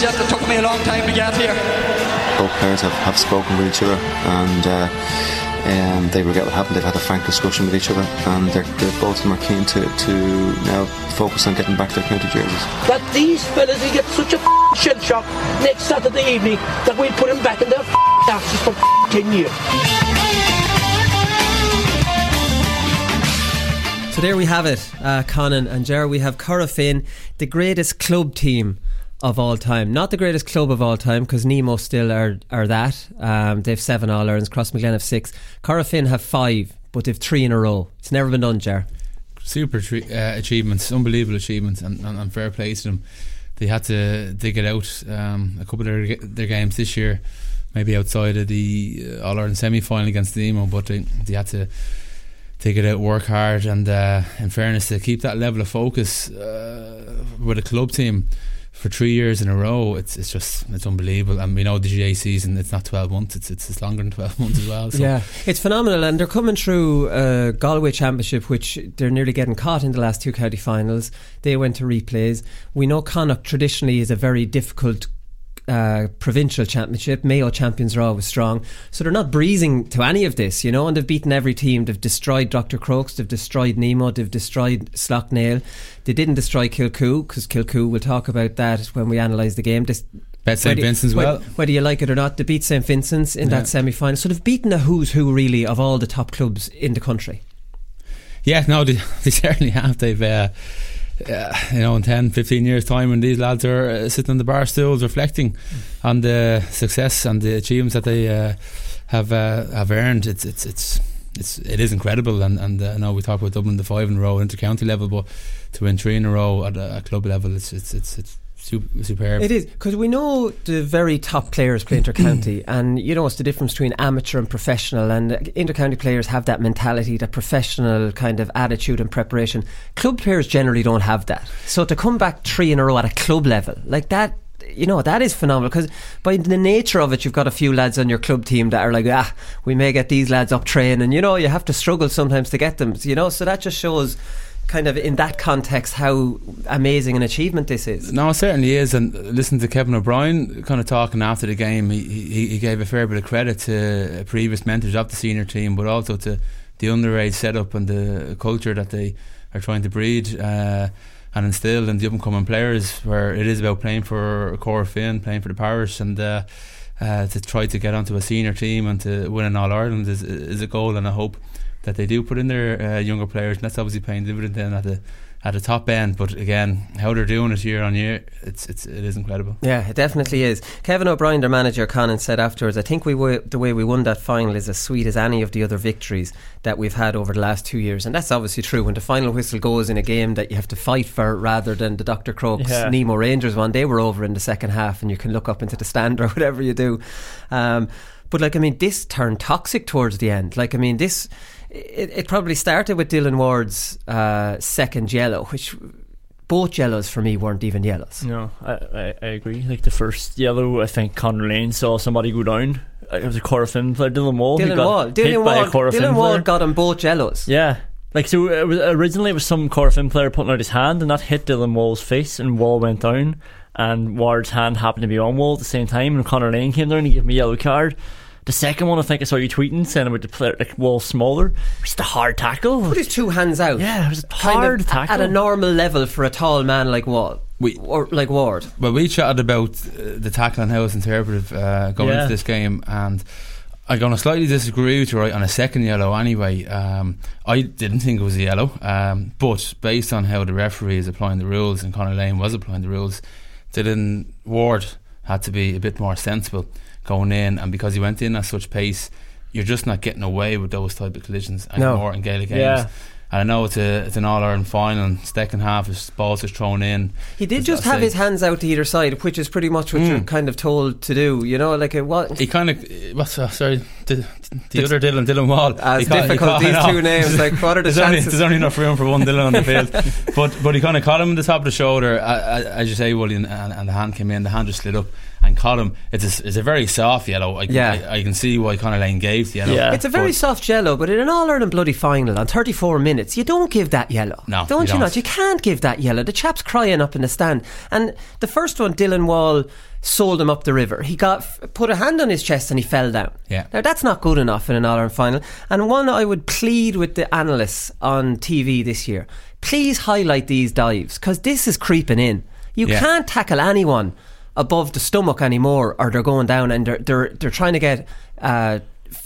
this yet. It took me a long time to get here. Both players have spoken with each other, and they regret what happened. They've had a frank discussion with each other, and both of them are keen to now focus on getting back their county jerseys. That these fellas will get such a shell shock next Saturday evening that we'll put them back in their asses for 10 years. So there we have it, Conan and Ger. We have Curragh Finn, the greatest club team of all time. Not the greatest club of all time, because Nemo still are that. They've 7 All-Irelands, Crossmaglen have 6. Curragh Finn have 5, but they've 3 in a row. It's never been done, Ger. Super achievements, unbelievable achievements, and fair play to them. They had to dig it out a couple of their games this year, maybe outside of the All-Ireland semi-final against Nemo, but they had to dig it out, work hard, and in fairness, to keep that level of focus with a club team for 3 years in a row, it's unbelievable. And we know the GA season, it's not 12 months, it's longer than 12 months as well. So. Yeah, it's phenomenal, and they're coming through Galway Championship, which they're nearly getting caught in the last 2 county finals. They went to replays. We know Connacht traditionally is a very difficult provincial championship. Mayo champions are always strong, so they're not breezing to any of this, you know, and they've beaten every team. They've destroyed Dr. Crokes, they've destroyed Nemo, they've destroyed Slough-Nail. They didn't destroy Kilcoo, because Kilcoo, we'll talk about that when we analyse the game. Bet St. Vincent's as well. Whether you like it or not, they beat St. Vincent's in that semi-final, so they've beaten a who's who really of all the top clubs in the country. Yeah, no, they certainly have. They've in 10-15 years time, when these lads are sitting on the bar stools reflecting on the success and the achievements that they have earned, it is incredible. And I know we talk about Dublin, the 5 in a row inter-county level, but to win 3 in a row at a club level, it's superb. It is, because we know the very top players play inter-county, and you know it's the difference between amateur and professional, and inter-county players have that mentality, that professional kind of attitude and preparation. Club players generally don't have that, so to come back 3 in a row at a club level like that, you know, that is phenomenal, because by the nature of it, you've got a few lads on your club team that are like, we may get these lads up training, and you know, you have to struggle sometimes to get them, you know, so that just shows kind of in that context how amazing an achievement this is. No, it certainly is. And listen to Kevin O'Brien kind of talking after the game, he gave a fair bit of credit to previous mentors of the senior team, but also to the underage setup and the culture that they are trying to breed and instill in the up and coming players, where it is about playing for Curragh Finn, playing for the parish, and to try to get onto a senior team and to win an All-Ireland is a goal and a hope that they do put in their younger players, and that's obviously paying dividend then at the top end. But again, how they're doing it year on year, it is incredible. Yeah, it definitely is. Kevin O'Brien, their manager, Conan, said afterwards, I think the way we won that final is as sweet as any of the other victories that we've had over the last 2 years. And that's obviously true. When the final whistle goes in a game that you have to fight for, rather than the Dr. Crokes Nemo Rangers one, they were over in the second half and you can look up into the stand or whatever you do. But like, I mean, this turned toxic towards the end. Like, I mean, this... It probably started with Dylan Ward's second yellow, which both yellows for me weren't even yellows. No, I agree. Like the first yellow, I think Conor Lane saw somebody go down. It was a Curragh Finn player, Dylan Wall. Dylan Wall got him both yellows. Yeah. Like, so originally it was some Curragh Finn player putting out his hand, and that hit Dylan Wall's face, and Wall went down, and Ward's hand happened to be on Wall at the same time, and Conor Lane came down and he gave him a yellow card. The second one, I think I saw you tweeting saying about the player, like, Wall smaller. Just a hard tackle. Put his 2 hands out. Yeah, it was a hard tackle at a normal level for a tall man like Wall. Or like Ward. Well, we chatted about the tackle and how it's interpreted going into this game, and I'm going to slightly disagree with you, right, on a second yellow anyway. I didn't think it was a yellow, but based on how the referee is applying the rules, and Conor Lane was applying the rules, Dylan Ward had to be a bit more sensible going in, and because he went in at such pace, you're just not getting away with those type of collisions anymore in Gaelic games. And I know it's an All-Ireland final, and second half his balls just thrown in. He did just have his hands out to either side, which is pretty much what you're kind of told to do, you know, like what he kind of the other Dylan Wall. As difficult these two names, like what are the chances? There's only enough room for one Dylan on the field. But he kind of caught him on the top of the shoulder, as you say, Willie, and the hand came in, the hand just slid up, and caught him. It's a very soft yellow. I can see why Conor Lane gave the yellow. Yeah. It's a very soft yellow, but in an All-Ireland bloody final on 34 minutes, you don't give that yellow. No, don't you not? You can't give that yellow. The chap's crying up in the stand. And the first one, Dylan Wall sold him up the river. He put a hand on his chest and he fell down. Yeah. Now that's not good enough in an All-Ireland final. And one I would plead with the analysts on TV this year, please highlight these dives, because this is creeping in. You can't tackle anyone above the stomach anymore, or they're going down, and they're trying to get the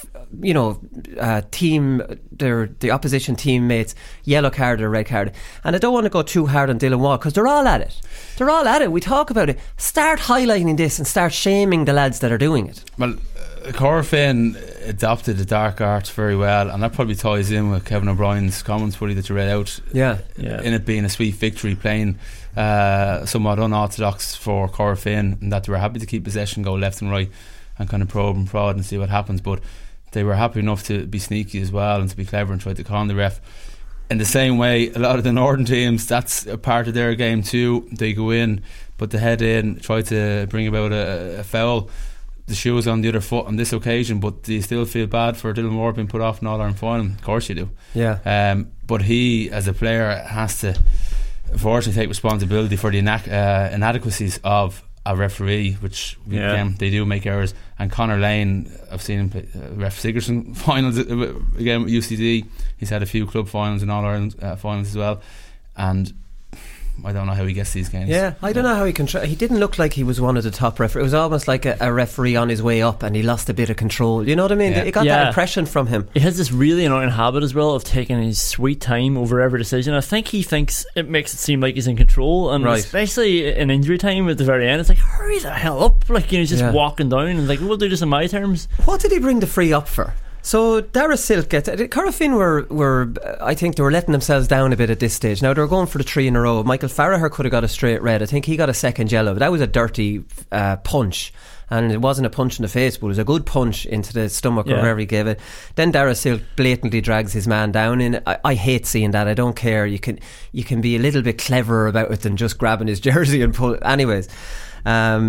opposition teammates yellow card or red card. And I don't want to go too hard on Dylan Wall, because they're all at it. We talk about it. Start highlighting this and start shaming the lads that are doing it. Well, Corofin adopted the dark arts very well, and that probably ties in with Kevin O'Brien's comments, Woody, that you read out. Yeah. In it being a sweet victory, playing somewhat unorthodox for Corofin, and that they were happy to keep possession, go left and right, and kind of probe and prod and see what happens. But they were happy enough to be sneaky as well and to be clever and try to con the ref. In the same way, a lot of the northern teams, that's a part of their game too. They go in, put the head in, try to bring about a foul. The shoe is on the other foot on this occasion, but do you still feel bad for Dylan Moore being put off an All-Ireland final? Of course you do. Yeah. But he, as a player, has to unfortunately take responsibility for the inadequacies of a referee, which again, they do make errors. And Conor Lane, I've seen him play ref Sigerson finals again with UCD. He's had a few club finals and All-Ireland finals as well, and I don't know how he gets these games. Yeah, I don't know how he can. He didn't look like he was one of the top referees. It was almost like a referee on his way up, and he lost a bit of control. You know what I mean? He got that impression from him. He has this really annoying habit as well of taking his sweet time over every decision. I think he thinks it makes it seem like he's in control, and especially in injury time at the very end, it's like, hurry the hell up! Like, you know, he's just walking down and like, we'll do this in my terms. What did he bring the free up for? So Dara Silk gets it. Corofin were I think they were letting themselves down a bit at this stage. Now they were going for the 3 in a row. Michael Farragher could have got a straight red. I think he got a second yellow, but that was a dirty punch, and it wasn't a punch in the face, but it was a good punch into the stomach or wherever he gave it. Then Dara Silk blatantly drags his man down, and I hate seeing that. I don't care. You can be a little bit cleverer about it than just grabbing his jersey and pull it. Anyways, then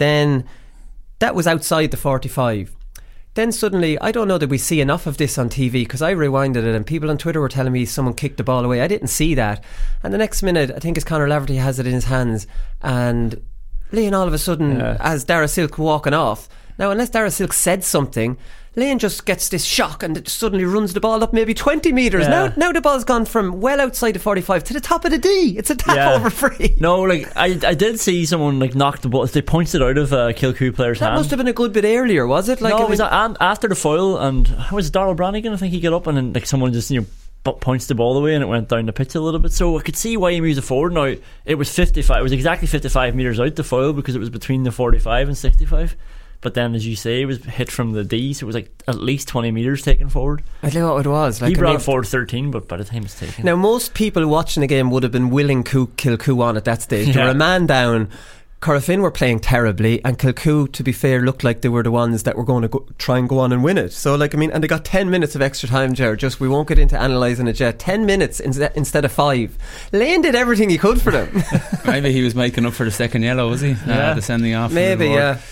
that was outside the 45. Then suddenly, I don't know that we see enough of this on TV, because I rewinded it and people on Twitter were telling me someone kicked the ball away. I didn't see that. And the next minute, I think it's Conor Laverty has it in his hands, and Liam all of a sudden, as Dara Silk walking off. Now, unless Dara Silk said something, Liam just gets this shock and it suddenly runs the ball up maybe 20 metres. Now the ball's gone from well outside the 45 to the top of the D. It's a tap over free. No, like I did see someone like knock the ball. They punched it out of a Kilcoo player's hand. That must have been a good bit earlier, was it? Like, no, it was after the foul, and how was it, Darrell Brannigan? I think he got up and then like someone just punched the ball away and it went down the pitch a little bit. So I could see why he moved it forward. Now it was 55. It was exactly 55 metres out the foul, because it was between the 45 and 65. But then, as you say, it was hit from the D, so it was like at least 20 metres taken forward. I don't know what it was. Like, he brought it forward 13, but by the time it's taken. Now, most people watching the game would have been willing Kilcoo on at that stage. They were a man down. Corofin were playing terribly, and Kilcoo, to be fair, looked like they were the ones that were going to try and go on and win it. So, like, I mean, and they got 10 minutes of extra time, Ger. Just, we won't get into analysing it yet. 10 minutes instead of 5. Lane did everything he could for them. Maybe he was making up for the second yellow, was he? The sending off. Maybe.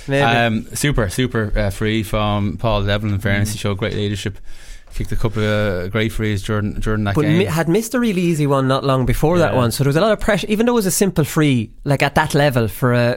Super free from Paul Devlin. In fairness, he showed great leadership. Kicked a couple of great frees during that game. But had missed a really easy one not long before that one, so there was a lot of pressure. Even though it was a simple free, like at that level for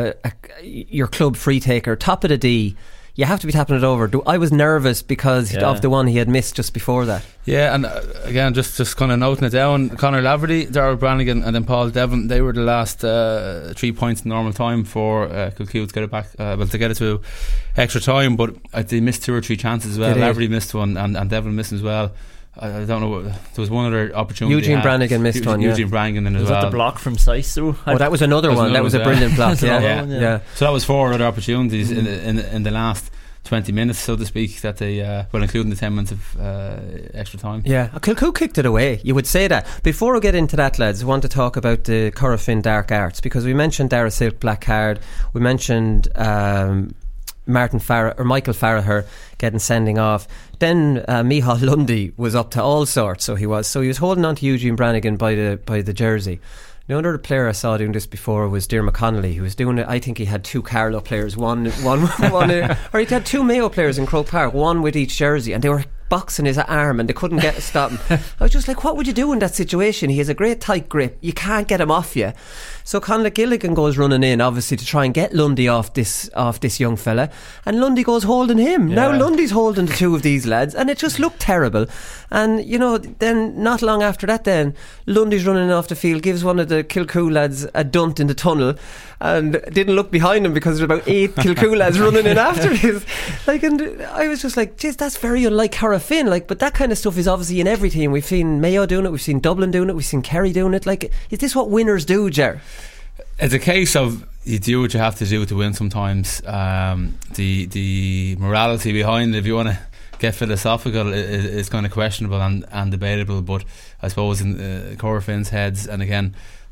your club free taker, top of the D, you have to be tapping it over. I was nervous because of the one he had missed just before that. Yeah, and again, just kind of noting it down, Conor Laverty, Darrell Brannigan and then Paul Devlin, they were the last 3 points in normal time for Kilcoo to get it back, to get it to extra time, but they missed 2 or 3 chances as well. Laverty missed one and Devlin missed as well. I don't know, there was one other opportunity. Eugene Brannigan missed one. Eugene Brannigan as well. Was that the block from Sice though? That was another one. That was a brilliant block. Yeah. So that was 4 other opportunities in the last 20 minutes, so to speak, that they including the 10 minutes of extra time. Yeah, Kilcoo kicked it away, you would say that. Before we get into that, lads, I want to talk about the Corofin dark arts, because we mentioned Dara Silk black card, we mentioned Michael Farragher getting sending off. Then Micheál Lundy was up to all sorts, so he was holding on to Eugene Brannigan by the jersey. The other player I saw doing this before was Diarmuid Connolly, who was doing it. I think he had 2 Carlow players, one or he had 2 Mayo players in Croke Park, one with each jersey, and they were boxing his arm and they couldn't get stop him. I was just like, what would you do in that situation? He has a great tight grip, you can't get him off you. So Conor Gilligan goes running in, obviously, to try and get Lundy off this young fella, and Lundy goes holding him. Now Lundy's holding the 2 of these lads, and it just looked terrible. And then not long after that, then Lundy's running off the field, gives one of the Kilcoo lads a dunt in the tunnel, and didn't look behind him because there's about 8 Kilcoo lads running in after his. And I was just like, geez, that's very unlike Cara Finn. But that kind of stuff is obviously in every team. We've seen Mayo doing it, we've seen Dublin doing it, we've seen Kerry doing it. Is this what winners do, Ger? It's a case of you do what you have to do to win sometimes. The morality behind it, if you want to get philosophical, is kind of questionable and debatable, but I suppose in Cara Finn's heads, and again,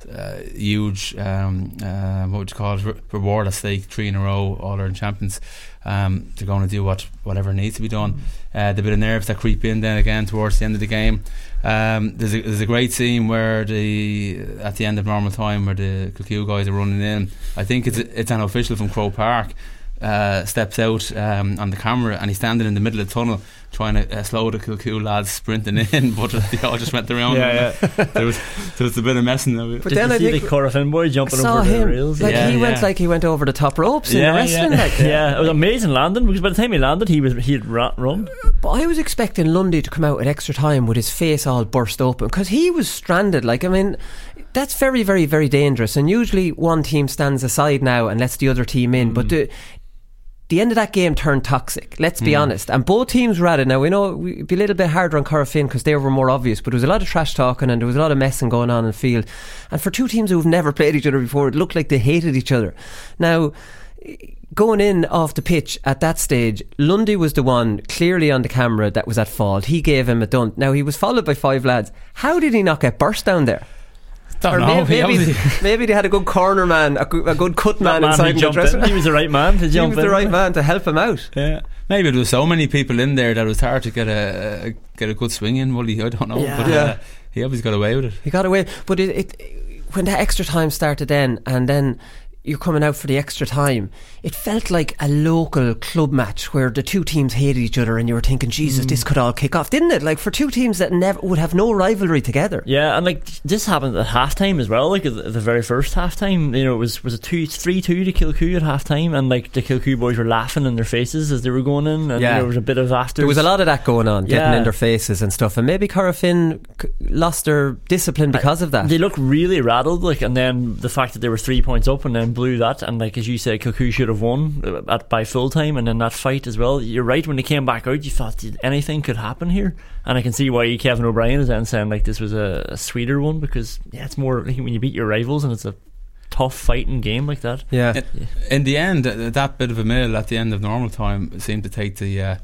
huge what would you call it, reward at stake, 3 in a row, All-Ireland champions. They're going to do whatever needs to be done. The bit of nerves that creep in then again towards the end of the game. There's a great scene where at the end of normal time, where the Kilcoo guys are running in. I think it's an official from Croke Park steps out on the camera, and he's standing in the middle of the tunnel trying to slow the Kilcoo lads sprinting in, but they all just went around. There was a bit of messing of it. But then I think the Cara Finn boy jumping over the rails. He went over the top ropes in the wrestling. It was amazing landing, because by the time he landed, he had run. But I was expecting Lundy to come out at extra time with his face all burst open, because he was stranded. That's very, very, very dangerous. And usually one team stands aside now and lets the other team in. But the end of that game turned toxic, let's be honest, and both teams were at it. Now we know we'd be a little bit harder on Cara Finn because they were more obvious, but there was a lot of trash talking and there was a lot of messing going on in the field, and for 2 teams who've never played each other before, it looked like they hated each other. Now going in off the pitch at that stage, Lundy was the one clearly on the camera that was at fault. He gave him a dunt. Now he was followed by 5 lads. How did he not get burst down there? Maybe they had a good corner man, a good cut man inside the dressing room. He was the right man to jump in. He was the right man to help him out. Yeah, maybe there was so many people in there that it was hard to get a good swing in. Wooly, I don't know, but he obviously got away with it. He got away, but when that extra time started, and then you're coming out for the extra time, it felt like a local club match where the 2 teams hated each other, and you were thinking, Jesus, this could all kick off, didn't it? For 2 teams that never would have no rivalry together. Yeah, and this happened at half time as well. At the very first half time, it was a 3-2 to Kilcoo at half time, and the Kilcoo boys were laughing in their faces as they were going in, and there was a bit of after. There was a lot of that going on, getting in their faces and stuff, and maybe Cara Finn lost their discipline because of that. They looked really rattled, and then the fact that they were 3 points up and then blew that, and as you said, Kilcoo should have won by full time, and then that fight as well. You're right, when they came back out, you thought anything could happen here, and I can see why Kevin O'Brien is then saying this was a sweeter one, because it's more when you beat your rivals and it's a tough fighting game like that. In the end, that bit of a mill at the end of normal time seemed to take the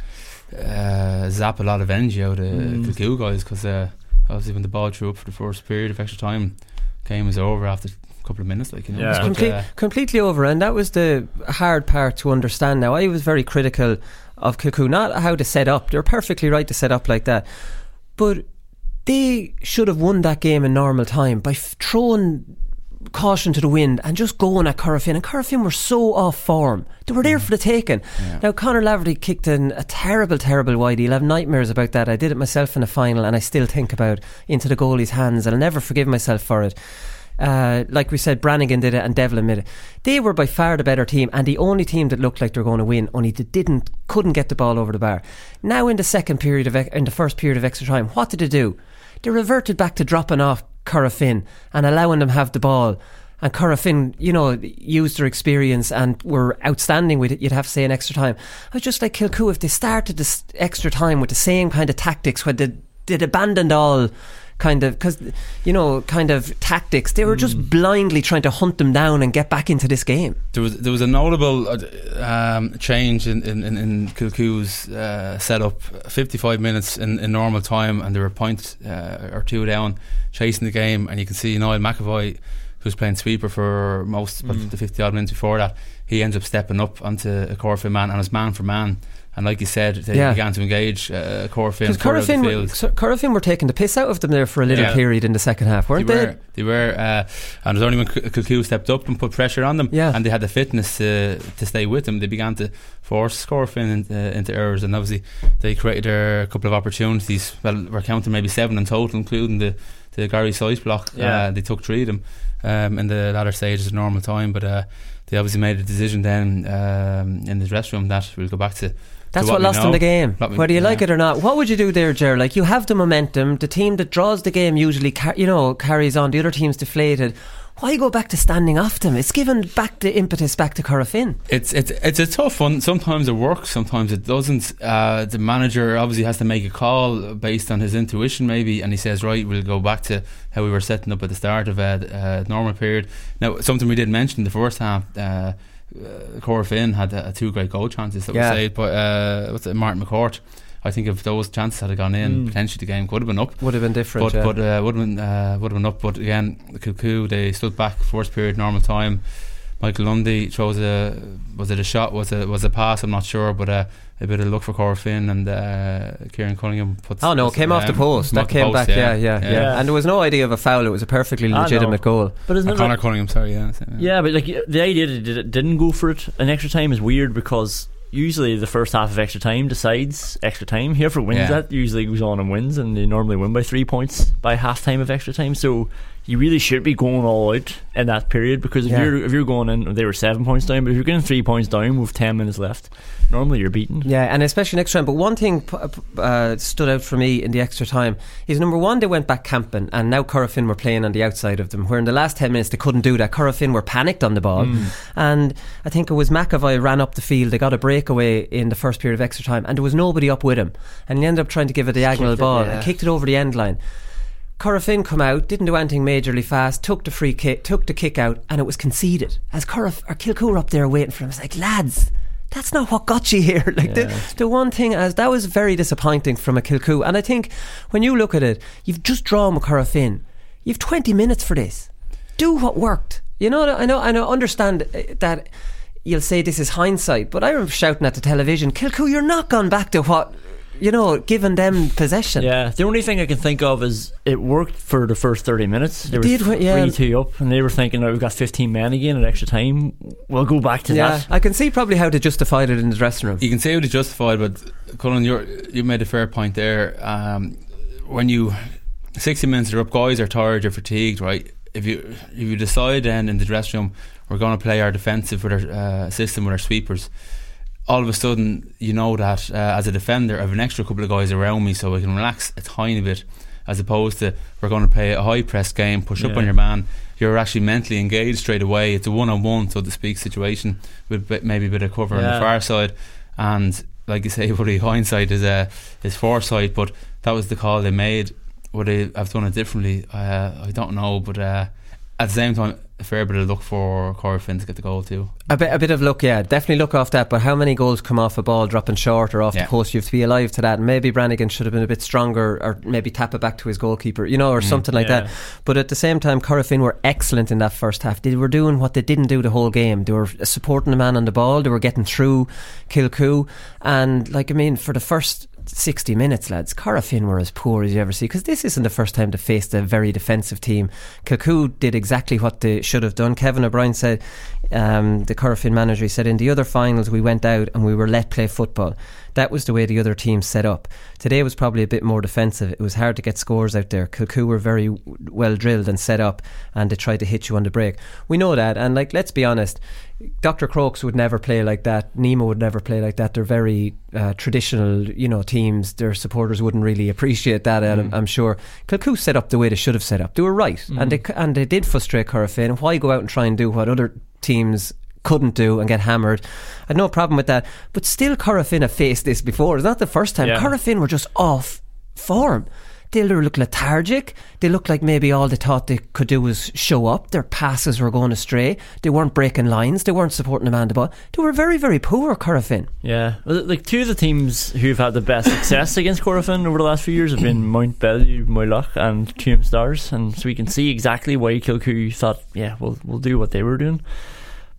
zap a lot of energy out of Kilcoo guys, because obviously when the ball threw up for the first period of extra time, game was over after couple of minutes, It's completely over, and that was the hard part to understand. Now I was very critical of Kilcoo, not how to set up. They're perfectly right to set up like that, but they should have won that game in normal time by throwing caution to the wind and just going at Cara Finn. And Cara Finn were so off form, they were there for the taking. Now Conor Laverty kicked in a terrible wide. He'll have nightmares about that. I did it myself in a final, and I still think about into the goalie's hands, and I'll never forgive myself for it. Like we said, Brannigan did it and Devlin did it. They were by far the better team, and the only team that looked like they were going to win, only they couldn't get the ball over the bar. Now in the first period of extra time, what did they do? They reverted back to dropping off Cara Finn and allowing them have the ball, and Cara Finn used their experience and were outstanding with it, you'd have to say, in extra time. I was just like Kilcoo, if they started this extra time with the same kind of tactics, when they'd abandoned all kind of tactics, they were just blindly trying to hunt them down and get back into this game. There was a notable change in Kilcoo's setup. 55 minutes in normal time, and they were a point or 2 down, chasing the game, and you can see Niall McAvoy, who was playing sweeper for most of the 50 odd minutes before that, he ends up stepping up onto a Corfin man, and was man for man And like you said, they began to engage Corofin further up the field. Corofin were taking the piss out of them there for a little period in the second half, weren't they? They were, and it was only when Kilcoo stepped up and put pressure on them, and they had the fitness to stay with them, they began to force Corofin into errors, and obviously they created a couple of opportunities. Well, we're counting maybe 7 in total, including the Gary Size block. They took 3 of them in the latter stages of normal time, but they obviously made a decision then in the dressing room that we'll go back to. That's what lost them the game, whether you like it or not. What would you do there, Ger? Like, you have the momentum. The team that draws the game usually carries on. The other team's deflated. Why go back to standing off them? It's given back the impetus back to Corofin. It's a tough one. Sometimes it works, sometimes it doesn't. The manager obviously has to make a call based on his intuition maybe, and he says, right, we'll go back to how we were setting up at the start of a normal period. Now, something we didn't mention in the first half, Corofin had 2 great goal chances that were saved by Martin McCourt. I think if those chances had gone in, potentially the game could have been up. Would have been different, but would have been up. But again, Kilcoo, they stood back first period, normal time. Michael Lundy throws was it a shot? Was a pass? I'm not sure, but a bit of luck for Corofin, and Kieran Cunningham puts. Oh no, it came off the post. That came back, yeah. And there was no idea of a foul. It was a perfectly legitimate goal. But isn't Conor Cunningham, sorry, but like the idea that it didn't go for it in extra time is weird, because usually the first half of extra time decides extra time. Whoever wins that usually goes on and wins, and they normally win by 3 points by half time of extra time. So you really should be going all out in that period, because if you're going in, they were 7 points down, but if you're getting 3 points down with 10 minutes left, normally you're beaten. Yeah, and especially next time. But one thing stood out for me in the extra time is, number one, they went back camping, and now Corofin were playing on the outside of them, where in the last 10 minutes they couldn't do that. Corofin were panicked on the ball, and I think it was McAvoy ran up the field. They got a breakaway in the first period of extra time, and there was nobody up with him, and he ended up trying to give a diagonal ball and kicked it over the end line. Corofin come out, didn't do anything majorly fast, took the free kick, took the kick out, and it was conceded. As Kilcoo were up there waiting for him, it's like, lads, that's not what got you here. Like the one thing, as that was very disappointing from a Kilcoo. And I think when you look at it, you've just drawn with Corofin. You've 20 minutes for this. Do what worked. You know, I understand that you'll say this is hindsight, but I remember shouting at the television, Kilcoo, you're not gone back to what, giving them possession. Yeah, the only thing I can think of is it worked for the first 30 minutes. They were 3-2 up, and they were thinking, we've got 15 men again at extra time. We'll go back to that. I can see probably how they justified it in the dressing room. You can see how they justified, but Colin, you made a fair point there. When you 60 minutes are up, guys are tired, you're fatigued, right? If you decide then in the dressing room, we're going to play our defensive with our system with our sweepers, all of a sudden you know that as a defender I have an extra couple of guys around me, so I can relax a tiny bit, as opposed to we're going to play a high press game, push up on your man. You're actually mentally engaged straight away. It's a one-on-one, so to speak, situation with maybe a bit of cover on the far side, and like you say, buddy, hindsight is foresight, but that was the call they made. Would they have done it differently? I don't know, but at the same time, a fair bit of luck for Corofin to get the goal too. A bit of luck, yeah, definitely luck off that. But how many goals come off a ball dropping short or off the post? You have to be alive to that. And maybe Brannigan should have been a bit stronger, or maybe tap it back to his goalkeeper, or something like that. But at the same time, Corofin were excellent in that first half. They were doing what they didn't do the whole game. They were supporting the man on the ball. They were getting through Kilcoo, and for the first 60 minutes, lads, Corofin were as poor as you ever see, because this isn't the first time they faced a very defensive team. Kilcoo did exactly what they should have done. Kevin O'Brien said, the Corofin manager, he said, in the other finals we went out and we were let play football. That was the way the other team set up. Today was probably a bit more defensive. It was hard to get scores out there. Kilcoo were very well drilled and set up, and they tried to hit you on the break. We know that, and let's be honest, Dr. Crokes would never play like that. Nemo would never play like that. They're very traditional, teams. Their supporters wouldn't really appreciate that, I'm sure. Kilcoo set up the way they should have set up. They were right, and they did frustrate Corofin. Why go out and try and do what other teams couldn't do and get hammered? I had no problem with that, but still Corofin have faced this before. It's not the first time. Corofin were just off form. They looked lethargic. They looked like maybe all they thought they could do was show up. Their passes were going astray. They weren't breaking lines. They weren't supporting the man the ball. They were very, very poor, Corofin. Yeah, like two of the teams who've had the best success against Corofin over the last few years have been Mount Bellew, Moyloch and Tuam Stars, and so we can see exactly why Kilcoo thought, we'll do what they were doing.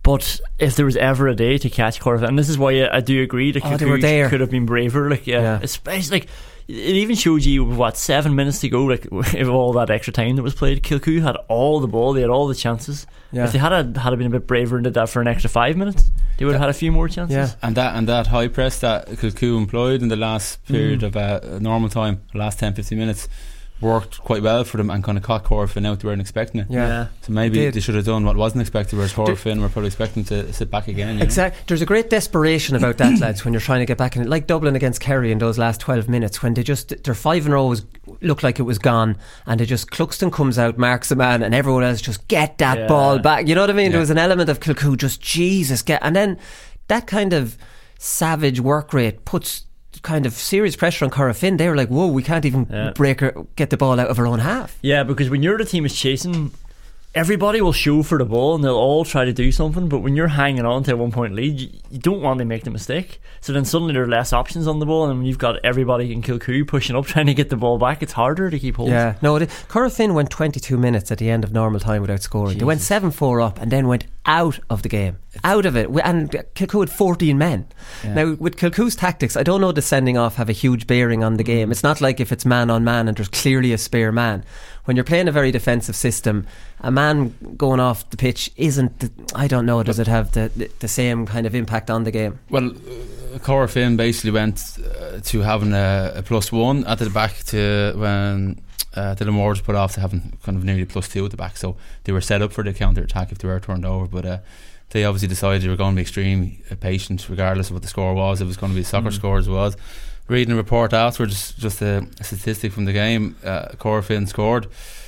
But if there was ever a day to catch Corofin, and this is why I do agree that they were there. could have been braver. Like, yeah. Especially like, it even showed you what 7 minutes to go. Like, if all that extra time that was played, Kilcoo had all the ball. They had all the chances. Yeah. If they had been a bit braver and did that for an extra 5 minutes, they would have had a few more chances. Yeah. And that high press that Kilcoo employed in the last period of normal time, the last 10-15 minutes, worked quite well for them and kind of caught Corofin out. They weren't expecting it. Yeah. So maybe they should have done what wasn't expected, whereas Corofin were probably expecting to sit back again. Exactly. There's a great desperation about that, lads, when you're trying to get back in it. Like Dublin against Kerry in those last 12 minutes, when their 5 in a row looked like it was gone, and it just, Cluxton comes out, marks a man, and everyone else just get that ball back. You know what I mean? There was an element of Kilcoo just, Jesus, and then that kind of savage work rate puts kind of serious pressure on Corofin. They were like, whoa, we can't even get the ball out of our own half. Yeah, because when you're the team is chasing, everybody will show for the ball and they'll all try to do something, but when you're hanging on to a 1 point lead, you don't want to make the mistake. So then suddenly there are less options on the ball, and when you've got everybody in Kilcoo pushing up trying to get the ball back, it's harder to keep hold. Yeah, no, Corofin went 22 minutes at the end of normal time without scoring. They went 7-4 up and then went out of the game, out of it, and Kilcoo had 14 men. Now with Kilcoo's tactics, I don't know, the sending off have a huge bearing on the game. It's not like if it's man on man and there's clearly a spare man. When you're playing a very defensive system, a man going off the pitch isn't, I don't know, does it have the same kind of impact on the game? Well, Corofin basically went to having a +1 at the back to when Dylan Moore was put off to having kind of nearly +2 at the back. So they were set up for the counter attack if they were turned over, but they obviously decided they were going to be extremely patient regardless of what the score was. It was going to be a soccer score as well. Reading a report afterwards, just a statistic from the game, Corofin scored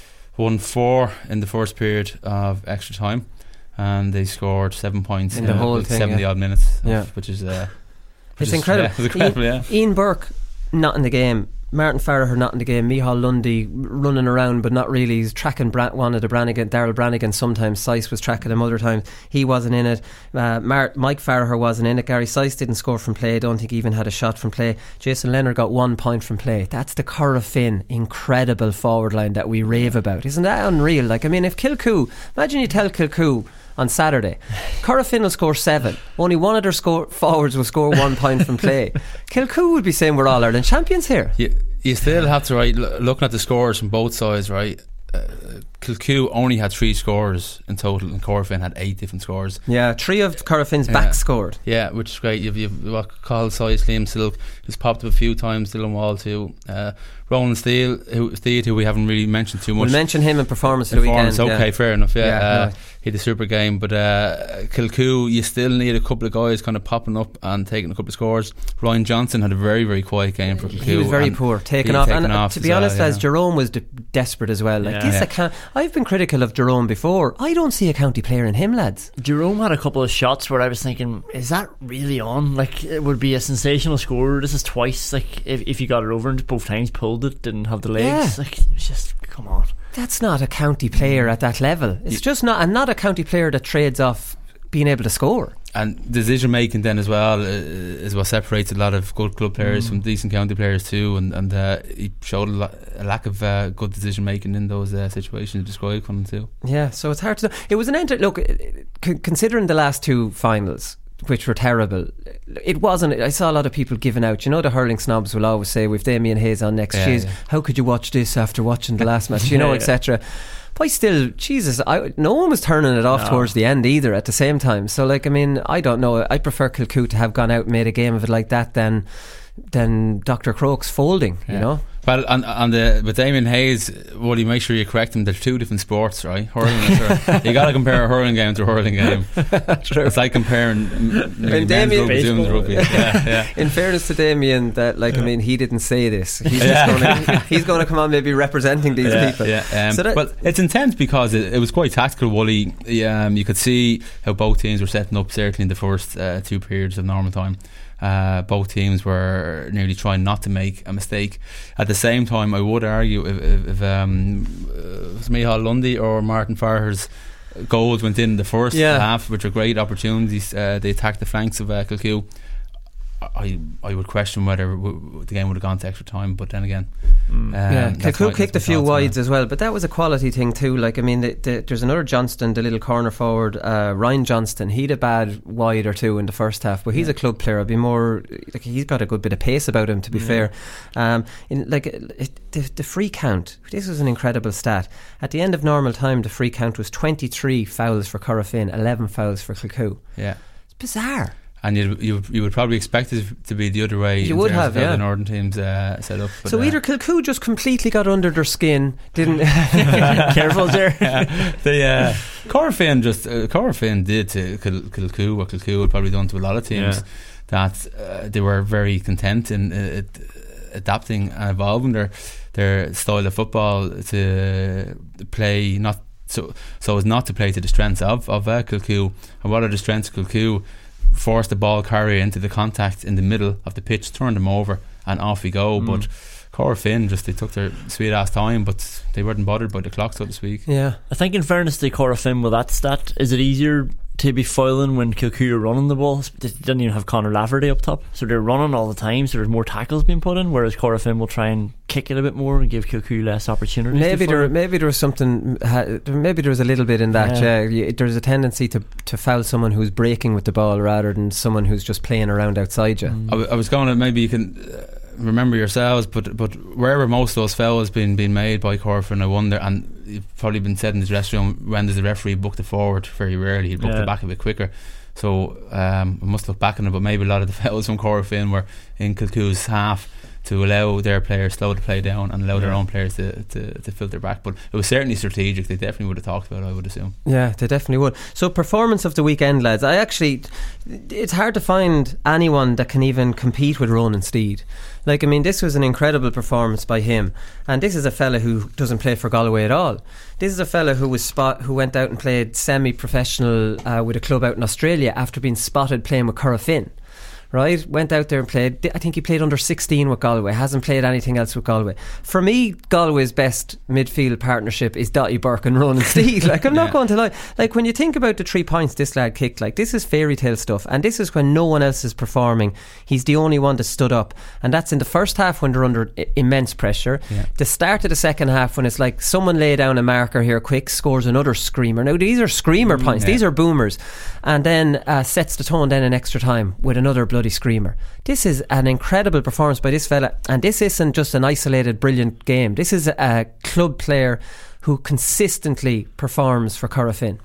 1-4 in the first period of extra time, and they scored 7 points in the whole thing, 70 odd minutes, which is it's incredible. It was incredible. Ian Burke not in the game, Martin Farragher not in the game, Micheál Lundy running around but not really. He's tracking one of the Brannigan, Daryl Brannigan. Sometimes Syce was tracking him, other times he wasn't in it. Mike Farragher wasn't in it. Gary Syce didn't score from play. I don't think he even had a shot from play. Jason Leonard got 1 point from play. That's the Corofin incredible forward line that we rave about. Isn't that unreal? Like, I mean, if Kilcoo, imagine you tell Kilcoo on Saturday, Corofin will score 7, only one of their forwards will score 1 point from play, Kilcoo would be saying we're All Ireland champions here. You still have to, right, looking at the scores from both sides, right, Kilcoo only had 3 scores in total, and Corofin had 8 different scores. Yeah, 3 of Corofin's backs scored. Yeah, which is great. You've what Carl Syce, Liam Silk, who's popped up a few times, Dylan Wall too, Roland Steele, who we haven't really mentioned too much. We'll mention him in performance of the weekend. Okay, fair enough. He had a super game, but Kilcoo, you still need a couple of guys kind of popping up and taking a couple of scores. Ryan Johnson had a very, very quiet game for Kilcoo. He was very poor, taken off. And to be honest, as Jerome was desperate as well. Like I've been critical of Jerome before. I don't see a county player in him, lads. Jerome had a couple of shots where I was thinking, is that really on? Like, it would be a sensational score. This is twice. Like, if you got it over and both times pulled it, didn't have the legs. Like, it was just, come on. That's not a county player at that level. It's just not, and not a county player that trades off being able to score. And decision making then as well is what separates a lot of good club players from decent county players too. And he showed a lack of good decision making in those situations you described from too. Yeah, so it's hard to know. It was an look, considering the last 2 finals, which were terrible, it wasn't. I saw a lot of people giving out. You know, the hurling snobs will always say, with Damien Hayes on next, how could you watch this after watching the last match, you know, etc. But still, Jesus, no one was turning it off towards the end either at the same time. So, like, I mean, I don't know, I prefer Kilcoo to have gone out and made a game of it like that than Dr. Croke's folding, you know. Well, with Damien Hayes, well, you make sure you correct him. There's 2 different sports, right? Hurling and you got to compare a hurling game to a hurling game. True. It's like comparing men's rugby to women's rugby. In fairness to Damien, that, like, I mean, he didn't say this. He's he's going to come on maybe representing these people. But it's intense because it was quite tactical, Wooly. You could see how both teams were setting up, certainly in the first 2 periods of normal time. Both teams were nearly trying not to make a mistake. At the same time, I would argue if Micheál Lundy or Martin Farragher's goals went in the first half, which were great opportunities, they attacked the flanks of Kilcoo, I would question whether the game would have gone to extra time. But then again, Kilcoo kicked a few wides as well, but that was a quality thing too. Like, I mean, there's another Johnston, the little corner forward, Ryan Johnston. He had a bad wide or two in the first half, but he's a club player. I'd be more like, he's got a good bit of pace about him, to be fair. The free count, this was an incredible stat. At the end of normal time, the free count was 23 fouls for Corofin, 11 fouls for Kilcoo. Yeah, it's bizarre. And you would probably expect it to be the other way. You would have, how the Northern teams set up. But so either Kilcoo just completely got under their skin, didn't careful there. Corofin did to Kilcoo what Kilcoo had probably done to a lot of teams. That they were very content in adapting and evolving their style of football to play not so as not to play to the strengths of Kilcoo. And what are the strengths of Kilcoo? Force the ball carrier into the contact in the middle of the pitch, turn them over, and off we go. But Corofin, they took their sweet ass time, but they weren't bothered by the clock, so to speak. Yeah, I think in fairness to Corofin with that stat, is it easier to be foiling when Kilcoo are running the ball? They didn't even have Conor Lafferty up top, so they're running all the time, so there's more tackles being put in, whereas Corofin will try and kick it a bit more and give Kilcoo less opportunities. Maybe there was something, maybe there was a little bit in that. There's a tendency to foul someone who's breaking with the ball rather than someone who's just playing around outside you. I was going to, maybe you can remember yourselves, but wherever most of those fouls been made by Corofin, I wonder, and you've probably been said in the dressing room, when does the referee book the forward? Very rarely. He'd book the back a bit quicker. So I must look back on it, but maybe a lot of the fouls from Corofin were in Kilcoo's half to allow their players slow the play down and allow their own players to filter back. But it was certainly strategic. They definitely would have talked about it, I would assume. Yeah, they definitely would. So performance of the weekend, lads. It's hard to find anyone that can even compete with Ronan Steed. Like, I mean, this was an incredible performance by him, and this is a fella who doesn't play for Galway at all. This is a fella who went out and played semi-professional with a club out in Australia after being spotted playing with Corofin. Right, went out there and played. I think he played under 16 with Galway. Hasn't played anything else with Galway. For me, Galway's best midfield partnership is Dottie Burke and Ronan Steed. Like, I'm not going to lie. Like, when you think about the 3 points this lad kicked, like, this is fairy tale stuff, and this is when no one else is performing. He's the only one that stood up, and that's in the first half when they're under immense pressure. The start of the second half when it's like someone lay down a marker here quick, scores another screamer. Now these are screamer points. These are boomers, and then sets the tone then in extra time with another bloody screamer. This is an incredible performance by this fella, and this isn't just an isolated brilliant game. This is a club player who consistently performs for Corofin.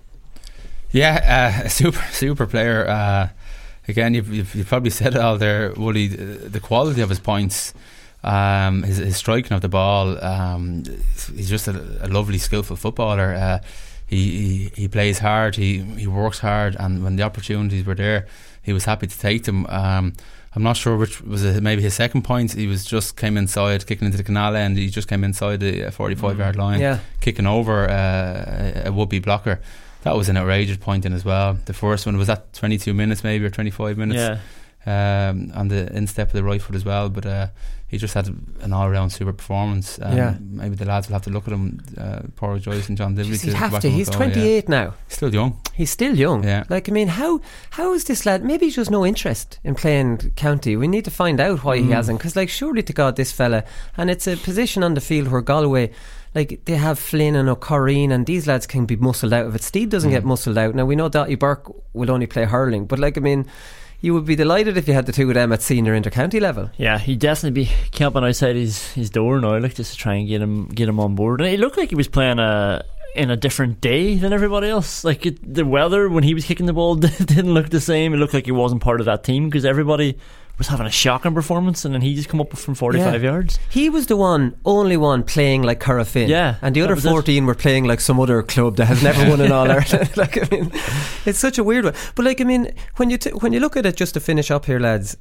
A super player. Again, you've probably said it all there, Woody. The quality of his points, his striking of the ball, he's just a lovely, skillful footballer. He plays hard, he works hard, and when the opportunities were there, he was happy to take them. I'm not sure which was maybe his second point. He was just came inside, kicking into the canal end. He just came inside the 45-yard line, kicking over a would-be blocker. That was an outrageous point in as well. The first one was at 22 minutes maybe, or 25 minutes. On the instep of the right foot as well, but he just had an all-round super performance. Maybe the lads will have to look at him, Paul Joyce and John Dibley. He's 28 now. Still young. He's still young. Like, I mean, how is this lad? Maybe he's just no interest in playing county. We need to find out why he hasn't, because, like, surely to God, this fella, and it's a position on the field where Galway, like, they have Flynn and O'Corrine, and these lads can be muscled out of it. Steed doesn't get muscled out. Now we know Dottie Burke will only play hurling, but, like, I mean, you would be delighted if you had the two of them at senior inter-county level. Yeah, he'd definitely be camping outside his door now, like, just to try and get him on board. And it looked like he was playing in a different day than everybody else. Like, the weather when he was kicking the ball didn't look the same. It looked like he wasn't part of that team, because everybody was having a shocking performance, and then he just come up from 45 yards. He was the only one playing like Corofin, and the other 14 were playing like some other club that has never won an All-Ireland. Like, I mean, it's such a weird one. But, like, I mean, when you look at it, just to finish up here, lads,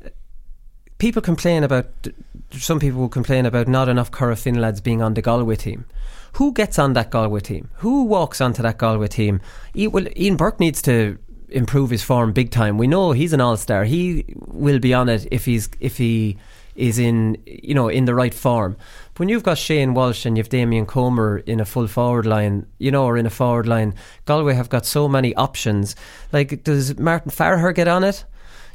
some people will complain about not enough Corofin lads being on the Galway team. Who gets on that Galway team? Who walks onto that Galway team? Ian Burke needs to improve his form big time. We know he's an all-star. He will be on it if he is in the right form. But when you've got Shane Walsh and you've Damien Comer in a full forward line, or in a forward line, Galway have got so many options. Like, does Martin Farragher get on it?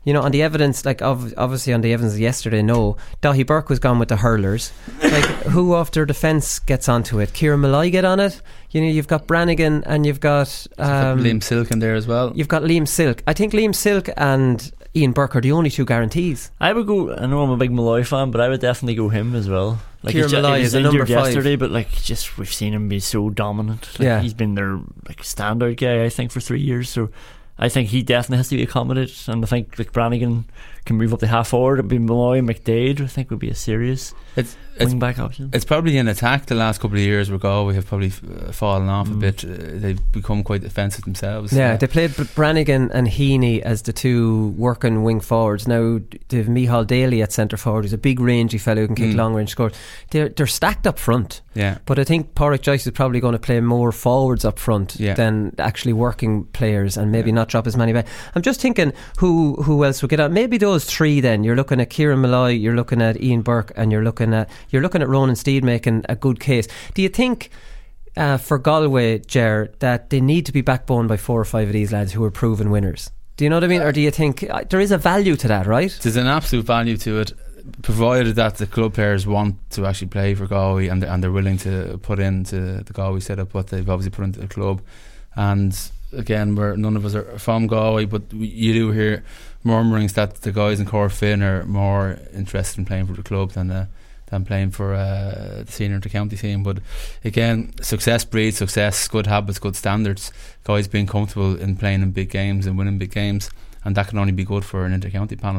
you know, on the evidence, like obviously on the evidence yesterday, no, Daithí Burke was gone with the hurlers. Like, who off their defence gets onto it? Kieran Malloy get on it? You know, you've got Brannigan and you've got Liam Silk in there as well. You've got Liam Silk. I think Liam Silk and Ian Burke are the only 2 guarantees. I would go, I know I'm a big Malloy fan, but I would definitely go him as well. Like, Kieran Malloy is a number 5 yesterday, but like, just we've seen him be so dominant. Like, he's been their like standout guy, I think, for 3 years. So I think he definitely has to be accommodated, and I think like Brannigan can move up the half forward. It'd be Malloy, McDade, I think would be a serious wing back option. It's probably in attack the last couple of years where Galway have probably fallen off a bit. They've become quite defensive themselves. Yeah, they played Brannigan and Heaney as the 2 working wing forwards. Now they've Micheál Daly at centre forward, who's a big rangy fellow who can kick long range scores. They're stacked up front. Yeah, but I think Pádraic Joyce is probably going to play more forwards up front than actually working players, and maybe not drop as many back. I'm just thinking who else would get out. Maybe those 3 then. You're looking at Kieran Malloy, you're looking at Ian Burke, and you're looking at Ronan Steed making a good case. Do you think for Galway, Ger, that they need to be backboned by 4 or 5 of these lads who are proven winners? Do you know what I mean? Or do you think there is a value to that, right? There's an absolute value to it, provided that the club players want to actually play for Galway and they're willing to put into the Galway setup what they've obviously put into the club. And again, none of us are from Galway, but you do hear murmurings that the guys in Corofin are more interested in playing for the club than playing for the senior inter-county team. But again, success breeds success, good habits, good standards, guys being comfortable in playing in big games and winning big games, and that can only be good for an inter-county panel.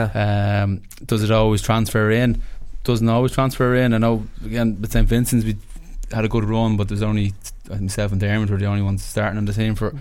Does it always transfer in? Doesn't always transfer in. I know again with St Vincent's we had a good run, but there's only myself and Dermot were the only ones starting on the team for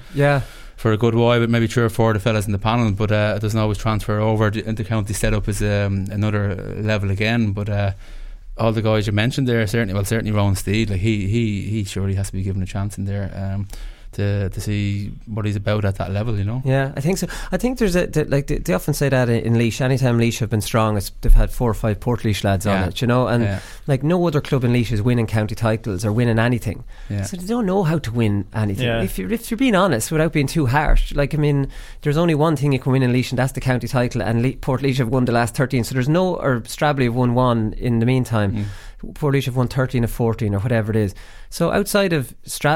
a good while, but maybe 3 or 4 of the fellas in the panel, but it doesn't always transfer over. The inter-county setup is another level again, but all the guys you mentioned there, certainly Ronan Steed, like he surely has to be given a chance in there to see what he's about at that level, you know. Yeah, I think so. I think there's they often say that in Laois, anytime Laois have been strong, they've had 4 or 5 Portlaoise lads on it, you know, and like no other club in Laois is winning county titles or winning anything, so they don't know how to win anything. If you're being honest, without being too harsh, like, I mean, there's only one thing you can win in Laois, and that's the county title, and Portlaoise have won the last 13, so there's no, or Stradbally have won 1 in the meantime. Portlaoise have won 13 of 14 or whatever it is. So outside of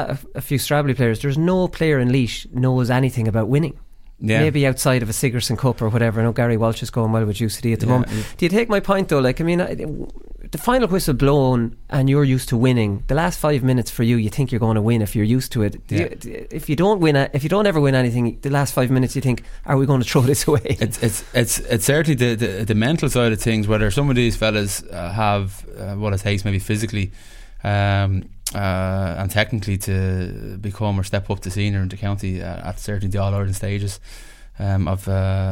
a few Stradbally players, there's no player in Laois knows anything about winning. Maybe outside of a Sigerson Cup or whatever. I know Gary Walsh is going well with UCD at the moment. Do you take my point though? Like, I mean, the final whistle blown and you're used to winning, the last 5 minutes for you think you're going to win if you're used to it. If you don't ever win anything, the last 5 minutes you think, are we going to throw this away? It's certainly the mental side of things, whether some of these fellas have what it takes maybe physically and technically to become or step up to senior into county at certainly the All-Ireland stages of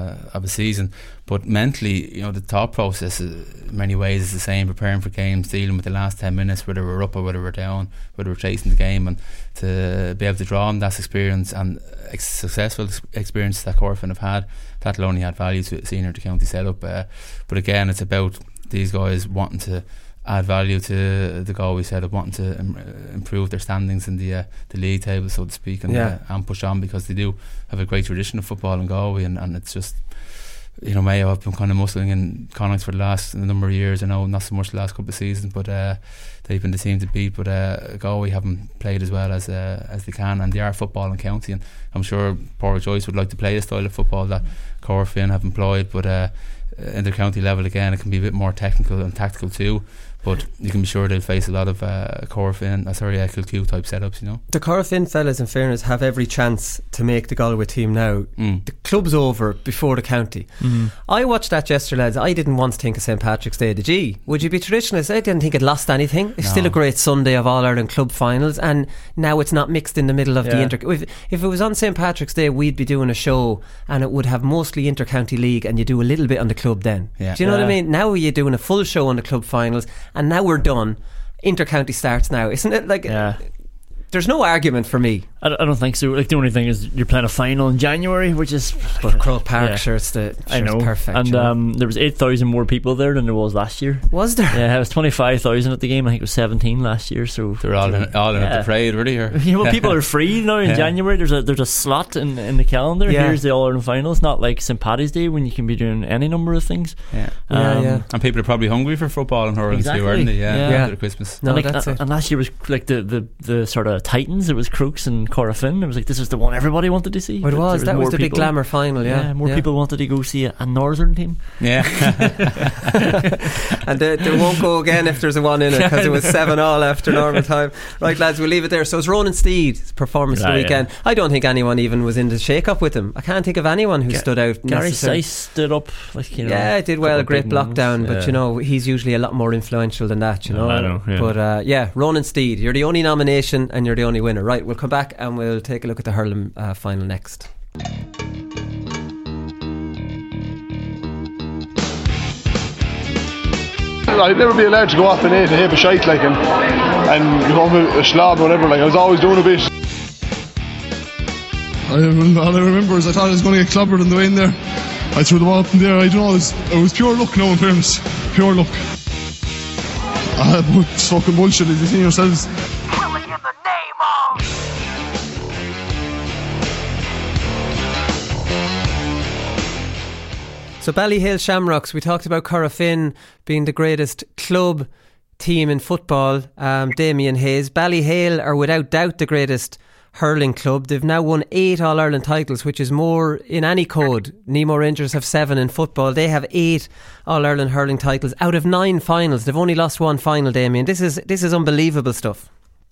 a season, but mentally, you know, the thought process in many ways is the same, preparing for games, dealing with the last 10 minutes, whether we're up or whether we're down, whether we're chasing the game, and to be able to draw on that experience and successful experience that Corofin have had, that'll only add value to a senior to county setup. But again, it's about these guys wanting to add value to the Galway setup, wanting to improve their standings in the league table, so to speak, and push on, because they do have a great tradition of football in Galway, and it's just, you know, Mayo have been kind of muscling in Connacht for the last number of years. I know not so much the last couple of seasons, but they've been the team to beat. But Galway haven't played as well as they can, and they are football in county, and I'm sure Pádraic Joyce would like to play a style of football that Corofin have employed, but in the county level again it can be a bit more technical and tactical too. But you can be sure they'll face a lot of Kilcue type setups, you know. The Corofin fellas, in fairness, have every chance to make the Galway team now. The club's over before the county. I watched that yesterday, lads. I didn't once think of St Patrick's Day. Did you? Would you be traditionalist? I didn't think it lost anything. It's still a great Sunday of All-Ireland club finals, and now it's not mixed in the middle of the if it was on St Patrick's Day, we'd be doing a show and it would have mostly inter-county league, and you do a little bit on the club then. Do you know what I mean? Now you're doing a full show on the club finals, and now we're done. Inter-county starts now, isn't it? Like, there's no argument for me. I don't think so. Like, the only thing is you're playing a final in January, which is But Croke Park, Yeah. sure, it's I know, perfect. and you know. there was 8,000 more people there than there was last year. Was there? Yeah, it was 25,000 at the game. I think it was 17 last year. So They're all in at the parade, really. Or you know, people are free now in Yeah. January. There's a slot in the calendar. Yeah. Here's the All-Ireland final. It's not like St. Paddy's Day when you can be doing any number of things. yeah. Yeah. And people are probably hungry for football and hurling Exactly. too, aren't they? Yeah. After Christmas. No, and, like, that's it. and last year was like the sort of Titans. It was Crooks and Corofin. It was like, this is the one everybody wanted to see. Well, it But was. there That was more the big people. glamour final, yeah. More people wanted to go see a Northern team. Yeah. And they won't go again if there's a one in it, because it was 7-7 after normal time. Right, lads, we'll leave it there. So it's Ronan Steed's performance of the Yeah, weekend. I don't think anyone even was in the shake-up with him. I can't think of anyone who stood out. Gary necessarily. Sice stood up, like, you know. Yeah, did well, a couple of great big moments. lockdown, but Yeah. you know, he's usually a lot more influential than that, you know. I know, yeah. But yeah, Ronan Steed, you're the only nomination and you're the only winner. Right, we'll come back and we'll take a look at the hurling final next. I'd never be allowed to go off and eat a heap of shite, like, and go for a slob or whatever. Like, I was always doing a bit. All I remember is I thought I was going to get clobbered on the way in there. I threw the ball up in there. I don't know, it was pure luck, no, in fairness. Pure luck. It's fucking bullshit, as you see yourselves. So Ballyhale Shamrocks, we talked about Corofin being the greatest club team in football. Damien Hayes. Ballyhale are without doubt the greatest hurling club. They've now won 8 All-Ireland titles, which is more in any code. Nemo Rangers have 7 in football. They have 8 All-Ireland hurling titles out of 9 finals. They've only lost 1 final, Damien. This is unbelievable stuff.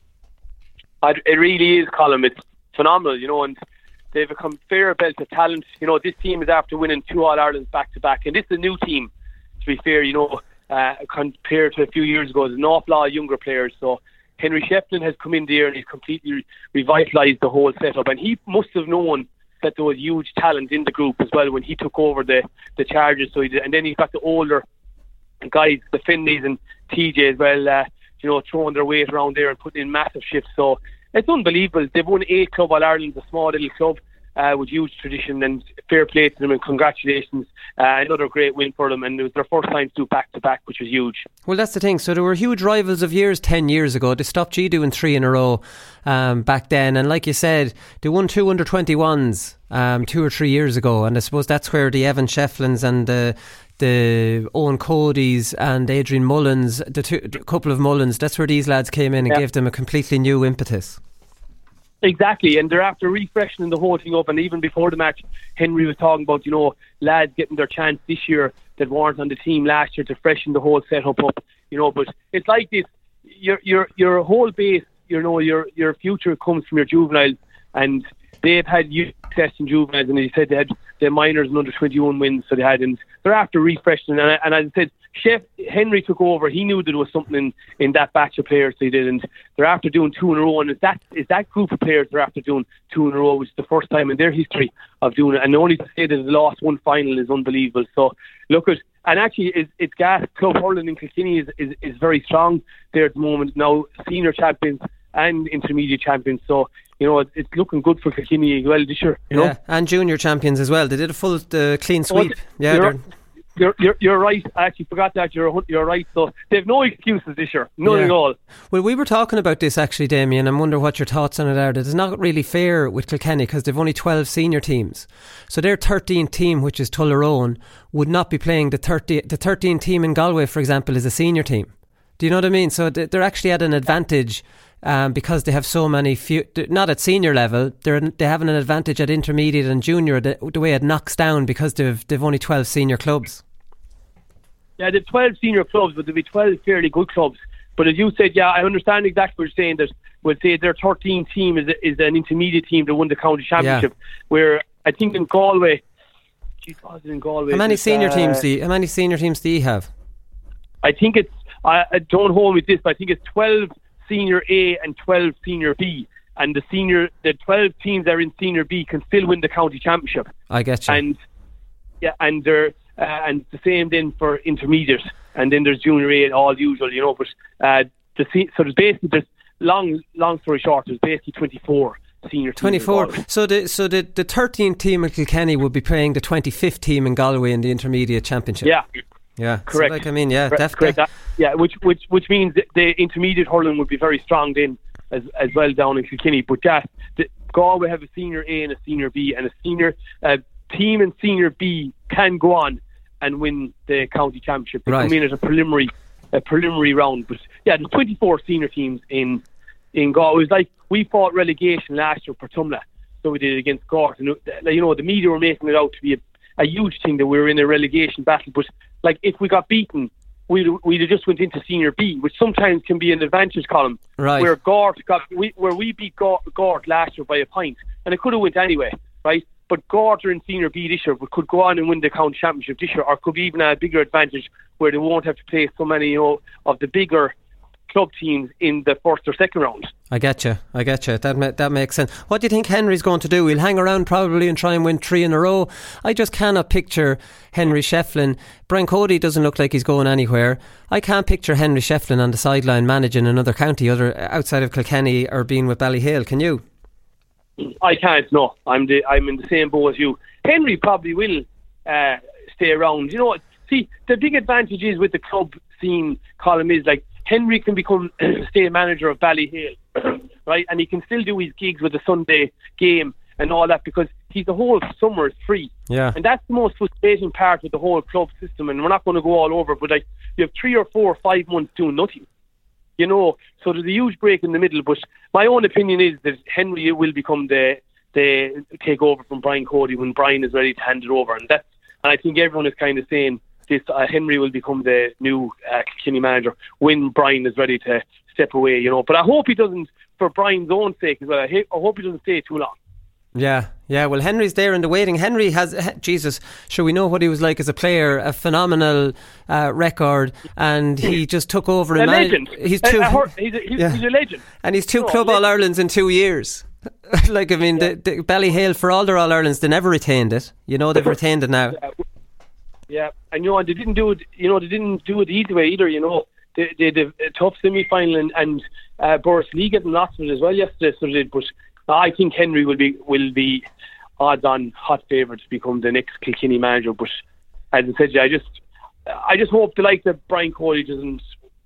It really is, Colin. It's phenomenal, you know, and they've a conveyor belt of talent. You know, this team is after winning 2 All-Irelands back-to-back, and this is a new team, to be fair, you know, compared to a few years ago. There's an awful lot of younger players, so Henry Shefflin has come in there and he's completely revitalised the whole setup, and he must have known that there was huge talent in the group as well when he took over the charges. So he did, and then he's got the older guys, the Finleys and TJ as well, you know, throwing their weight around there and putting in massive shifts. So it's unbelievable. They've won 8 Club All-Ireland, a small little club with huge tradition, and fair play to them and congratulations. Another great win for them, and it was their first time to do back-to-back, which was huge. Well, that's the thing. So there were huge rivals of years 10 years ago. They stopped G doing 3 in a row back then, and like you said, they won 2 under-21s 2 or 3 years ago, and I suppose that's where the Evan Shefflins and the Owen Codys and Adrian Mullins, the couple of Mullins, that's where these lads came in and gave them a completely new impetus. Exactly, and they're after refreshing the whole thing up. And even before the match, Henry was talking about, you know, lads getting their chance this year that weren't on the team last year to freshen the whole setup up. You know, but it's like this: your whole base, you know, your future comes from your juveniles, and they've had huge success in juveniles. And as you said, they had the minors and under 21 wins, so they had, and they're after refreshing. And as I said, Henry took over. He knew there was something in that batch of players they did, and they're after doing 2 in a row. And it's that group of players they're after doing 2 in a row, which is the first time in their history of doing it. And only to say that they lost 1 final is unbelievable. So look at, and actually it's gas. Club hurling in Kilkenny is very strong there at the moment. Now senior champions and intermediate champions. So you know it's looking good for Kilkenny as well this year. You know, and junior champions as well. They did a full clean sweep. You're right. I actually forgot that. You're right. So they've no excuses this year. None at all. Well, we were talking about this actually, Damien. I wonder what your thoughts on it are. That it's not really fair with Kilkenny because they've only 12 senior teams. So their 13th team, which is Tullaroan, would not be playing the 13th team in Galway, for example, is a senior team. Do you know what I mean? So they're actually at an advantage because they have so many not at senior level. They have an advantage at intermediate and junior. The way it knocks down because they've only 12 senior clubs. Yeah, they've 12 senior clubs, but there'll be 12 fairly good clubs. But as you said, yeah, I understand exactly what you're saying. That we'll say their 13th team is an intermediate team that won the county championship. Yeah. Where I think in Galway, was it in Galway? How many senior teams do you have? I think it's. Don't hold me to this, but I think it's 12 senior A and 12 senior B. And the 12 teams that are in senior B can still win the county championship. I get you. And yeah, and they're. And the same then for intermediate, and then there's junior A, all usual, you know. But so there's basically long story short, there's basically 24 senior team. 24. So the 13th team in Kilkenny would be playing the 25th team in Galway in the intermediate championship. Yeah, So, correct. like, I mean, yeah, correct. Which means that the intermediate hurling would be very strong then as well down in Kilkenny. But Galway have a senior A and a senior B, and a senior team in senior B can go on and win the county championship. They come in as a preliminary round. But yeah, there's 24 senior teams in Galway. It was like we fought relegation last year for Tumla, so we did it against Cork. And the media were making it out to be a huge thing that we were in a relegation battle. But like, if we got beaten, we'd have just went into senior B, which sometimes can be an advantage column. Right. Where we beat Gort last year by a point, and it could have went anyway, right? But Gort are in senior B this year, but could go on and win the county championship this year, or could be even a bigger advantage where they won't have to play so many, of the bigger club teams in the first or second round. I get you. That makes sense. What do you think Henry's going to do? He'll hang around probably and try and win 3 in a row. I just cannot picture Henry Shefflin. Brian Cody doesn't look like he's going anywhere. I can't picture Henry Shefflin on the sideline managing another county outside of Kilkenny or being with Ballyhale. Can you? I can't. No, I'm in the same boat as you. Henry probably will stay around. See, the big advantage is with the club scene column is like Henry can become state manager of Ballyhale, right? And he can still do his gigs with the Sunday game and all that because the whole summer is free. Yeah. And that's the most frustrating part with the whole club system. And we're not going to go all over, but like you have 3 or 4 or 5 months doing nothing. So there's a huge break in the middle. But my own opinion is that Henry will become the take over from Brian Cody when Brian is ready to hand it over. And I think everyone is kind of saying this. Henry will become the new Kilkenny manager when Brian is ready to step away. But I hope he doesn't, for Brian's own sake as well. I hope he doesn't stay too long. Yeah. Well, Henry's there in the waiting. Henry we know what he was like as a player, a phenomenal record, and he just took over. A legend. He's a legend. And he's 2 Club All-Irelands in 2 years. Like, I mean, the Ballyhale, for all their All-Irelands, they never retained it. They've retained it now. Yeah, and they didn't do it. They didn't do it easy way either. They did a tough semi-final and Boris Lee getting lots of it as well yesterday. So they did, but I think Henry will be odds-on hot favourite to become the next Kilkenny manager. But as I said, I just hope the likes of Brian Cody doesn't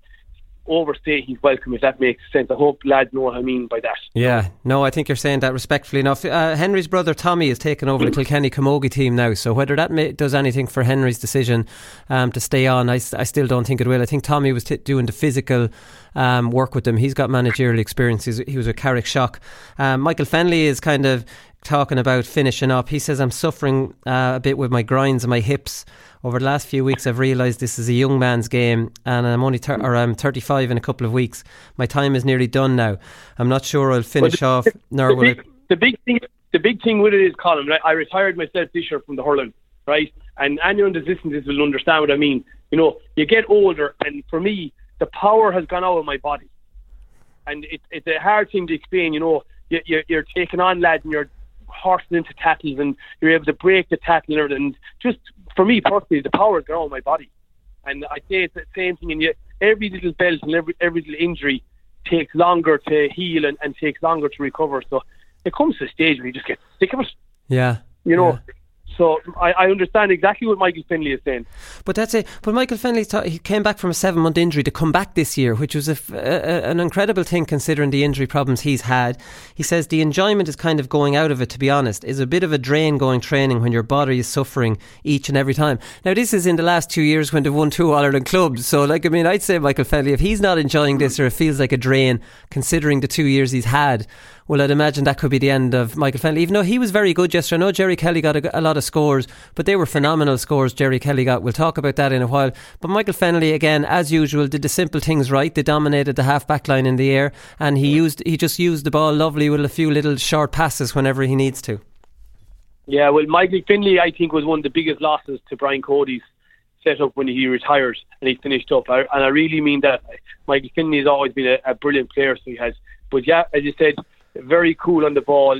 overstay his welcome, if that makes sense. I hope lads know what I mean by that. Yeah, no, I think you're saying that respectfully enough. Henry's brother Tommy has taken over the Kilkenny Camogie team now, so whether that does anything for Henry's decision to stay on, I still don't think it will. I think Tommy was doing the physical work with them. He's got managerial experience. He was with Carrickshock. Michael Fennelly is kind of talking about finishing up. He says, I'm suffering a bit with my grinds and my hips. Over the last few weeks I've realised this is a young man's game, and I'm only I'm 35 in a couple of weeks. My time is nearly done now. I'm not sure I'll finish off, nor will I. The big thing with it is, Colin, right? I retired myself this year from the hurling, right? And anyone that's listening to this will understand what I mean. You get older, and for me, the power has gone out of my body. And it's a hard thing to explain, you're taking on lads and you're horsing into tackles and you're able to break the tackle and everything. And just, for me personally, the power has gone out of my body. And I say it's the same thing, and every little belt and every little injury takes longer to heal and takes longer to recover. So it comes to a stage where you just get sick of it. Yeah. Yeah. So I understand exactly what Michael Fennelly is saying. But that's it. But Michael Fennelly, he came back from a 7-month injury to come back this year, which was an incredible thing considering the injury problems he's had. He says the enjoyment is kind of going out of it, to be honest. Is a bit of a drain going training when your body is suffering each and every time. Now, this is in the last 2 years when they've won 2 All-Ireland clubs. So, I'd say Michael Fennelly, if he's not enjoying this or it feels like a drain considering the 2 years he's had, well, I'd imagine that could be the end of Michael Fennelly, even though he was very good yesterday. I know Jerry Kelly got a lot of scores, but they were phenomenal scores Jerry Kelly got. We'll talk about that in a while. But Michael Fennelly, again, as usual, did the simple things right. They dominated the half-back line in the air, and he just used the ball lovely with a few little short passes whenever he needs to. Yeah, well, Michael Fennelly, I think, was one of the biggest losses to Brian Cody's setup when he retired and he finished up. And I really mean that. Michael Fennelly has always been a brilliant player, so he has. But yeah, as you said, very cool on the ball,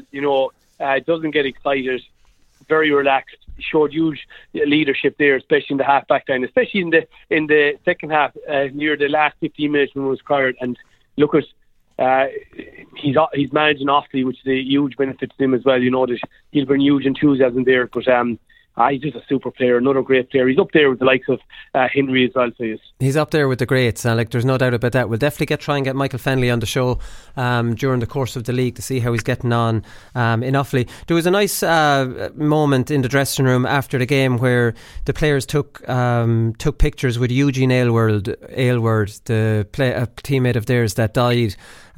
doesn't get excited, very relaxed, showed huge leadership there, especially in the half-back line, especially in the second half, near the last 15 minutes when it was required. And look at he's managing Offaly, which is a huge benefit to him as well. You know that he'll bring huge enthusiasm there. But he's just a super player, another great player. He's up there with the likes of Henry as well. So he's up there with the greats, and there's no doubt about that. We'll definitely try and get Michael Fennelly on the show during the course of the league to see how he's getting on in Offaly. There was a nice moment in the dressing room after the game where the players took pictures with Eugene Aylward, the a teammate of theirs that died.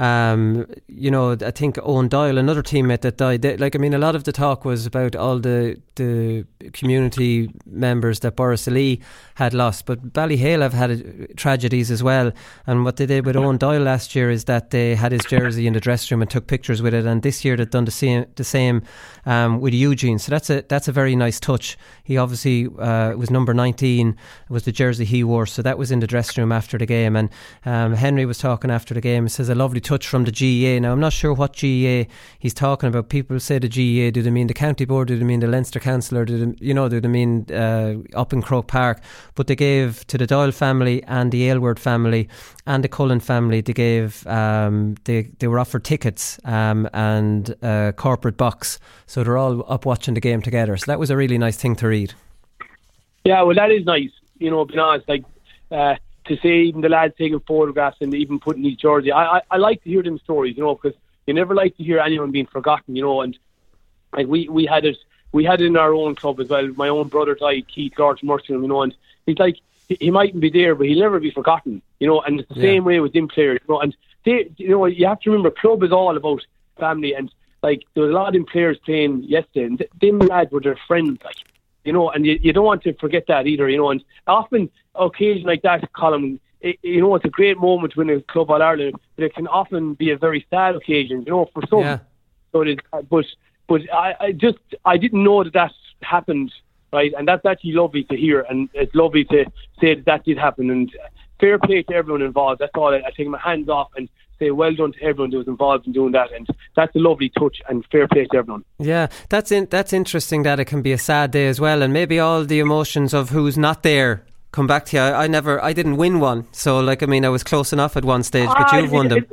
I think Owen Doyle, another teammate that died. A lot of the talk was about all the community members that Boris Ali had lost, but Ballyhale have had tragedies as well. And what they did with Owen Doyle last year is that they had his jersey in the dressing room and took pictures with it, and this year they've done the same with Eugene. So that's a very nice touch. He obviously was number 19, was the jersey he wore, so that was in the dressing room after the game. And Henry was talking after the game. He says a lovely touch from the GEA. Now I'm not sure what GEA he's talking about. People say the GEA, do they mean the county board, do they mean the Leinster Council, or do they mean up in Croke Park? But they gave to the Doyle family and the Aylward family and the Cullen family, they gave they were offered tickets and a corporate box, so they're all up watching the game together. So that was a really nice thing to read. Yeah, well, that is nice. Being honest, to see even the lads taking photographs and even putting these jerseys. I like to hear them stories, because you never like to hear anyone being forgotten, and like we had it in our own club as well. My own brother died, Keith Lord Mercer, and he's like, he mightn't be there, but he'll never be forgotten, and it's the same way with them players, and they, you have to remember, club is all about family, and like there was a lot of them players playing yesterday, and them lads were their friends, and you don't want to forget that either, and often occasion like that, Colin, it's a great moment when a club All Ireland, but it can often be a very sad occasion, for some. Yeah. So it is, but I didn't know that happened, right? And that's actually lovely to hear, and it's lovely to say that did happen. And fair play to everyone involved. That's all. I take my hands off and say well done to everyone who was involved in doing that, and that's a lovely touch, and fair play to everyone. Yeah, that's interesting that it can be a sad day as well, and maybe all the emotions of who's not there come back to you. I didn't win one, so I was close enough at one stage, but you've won them.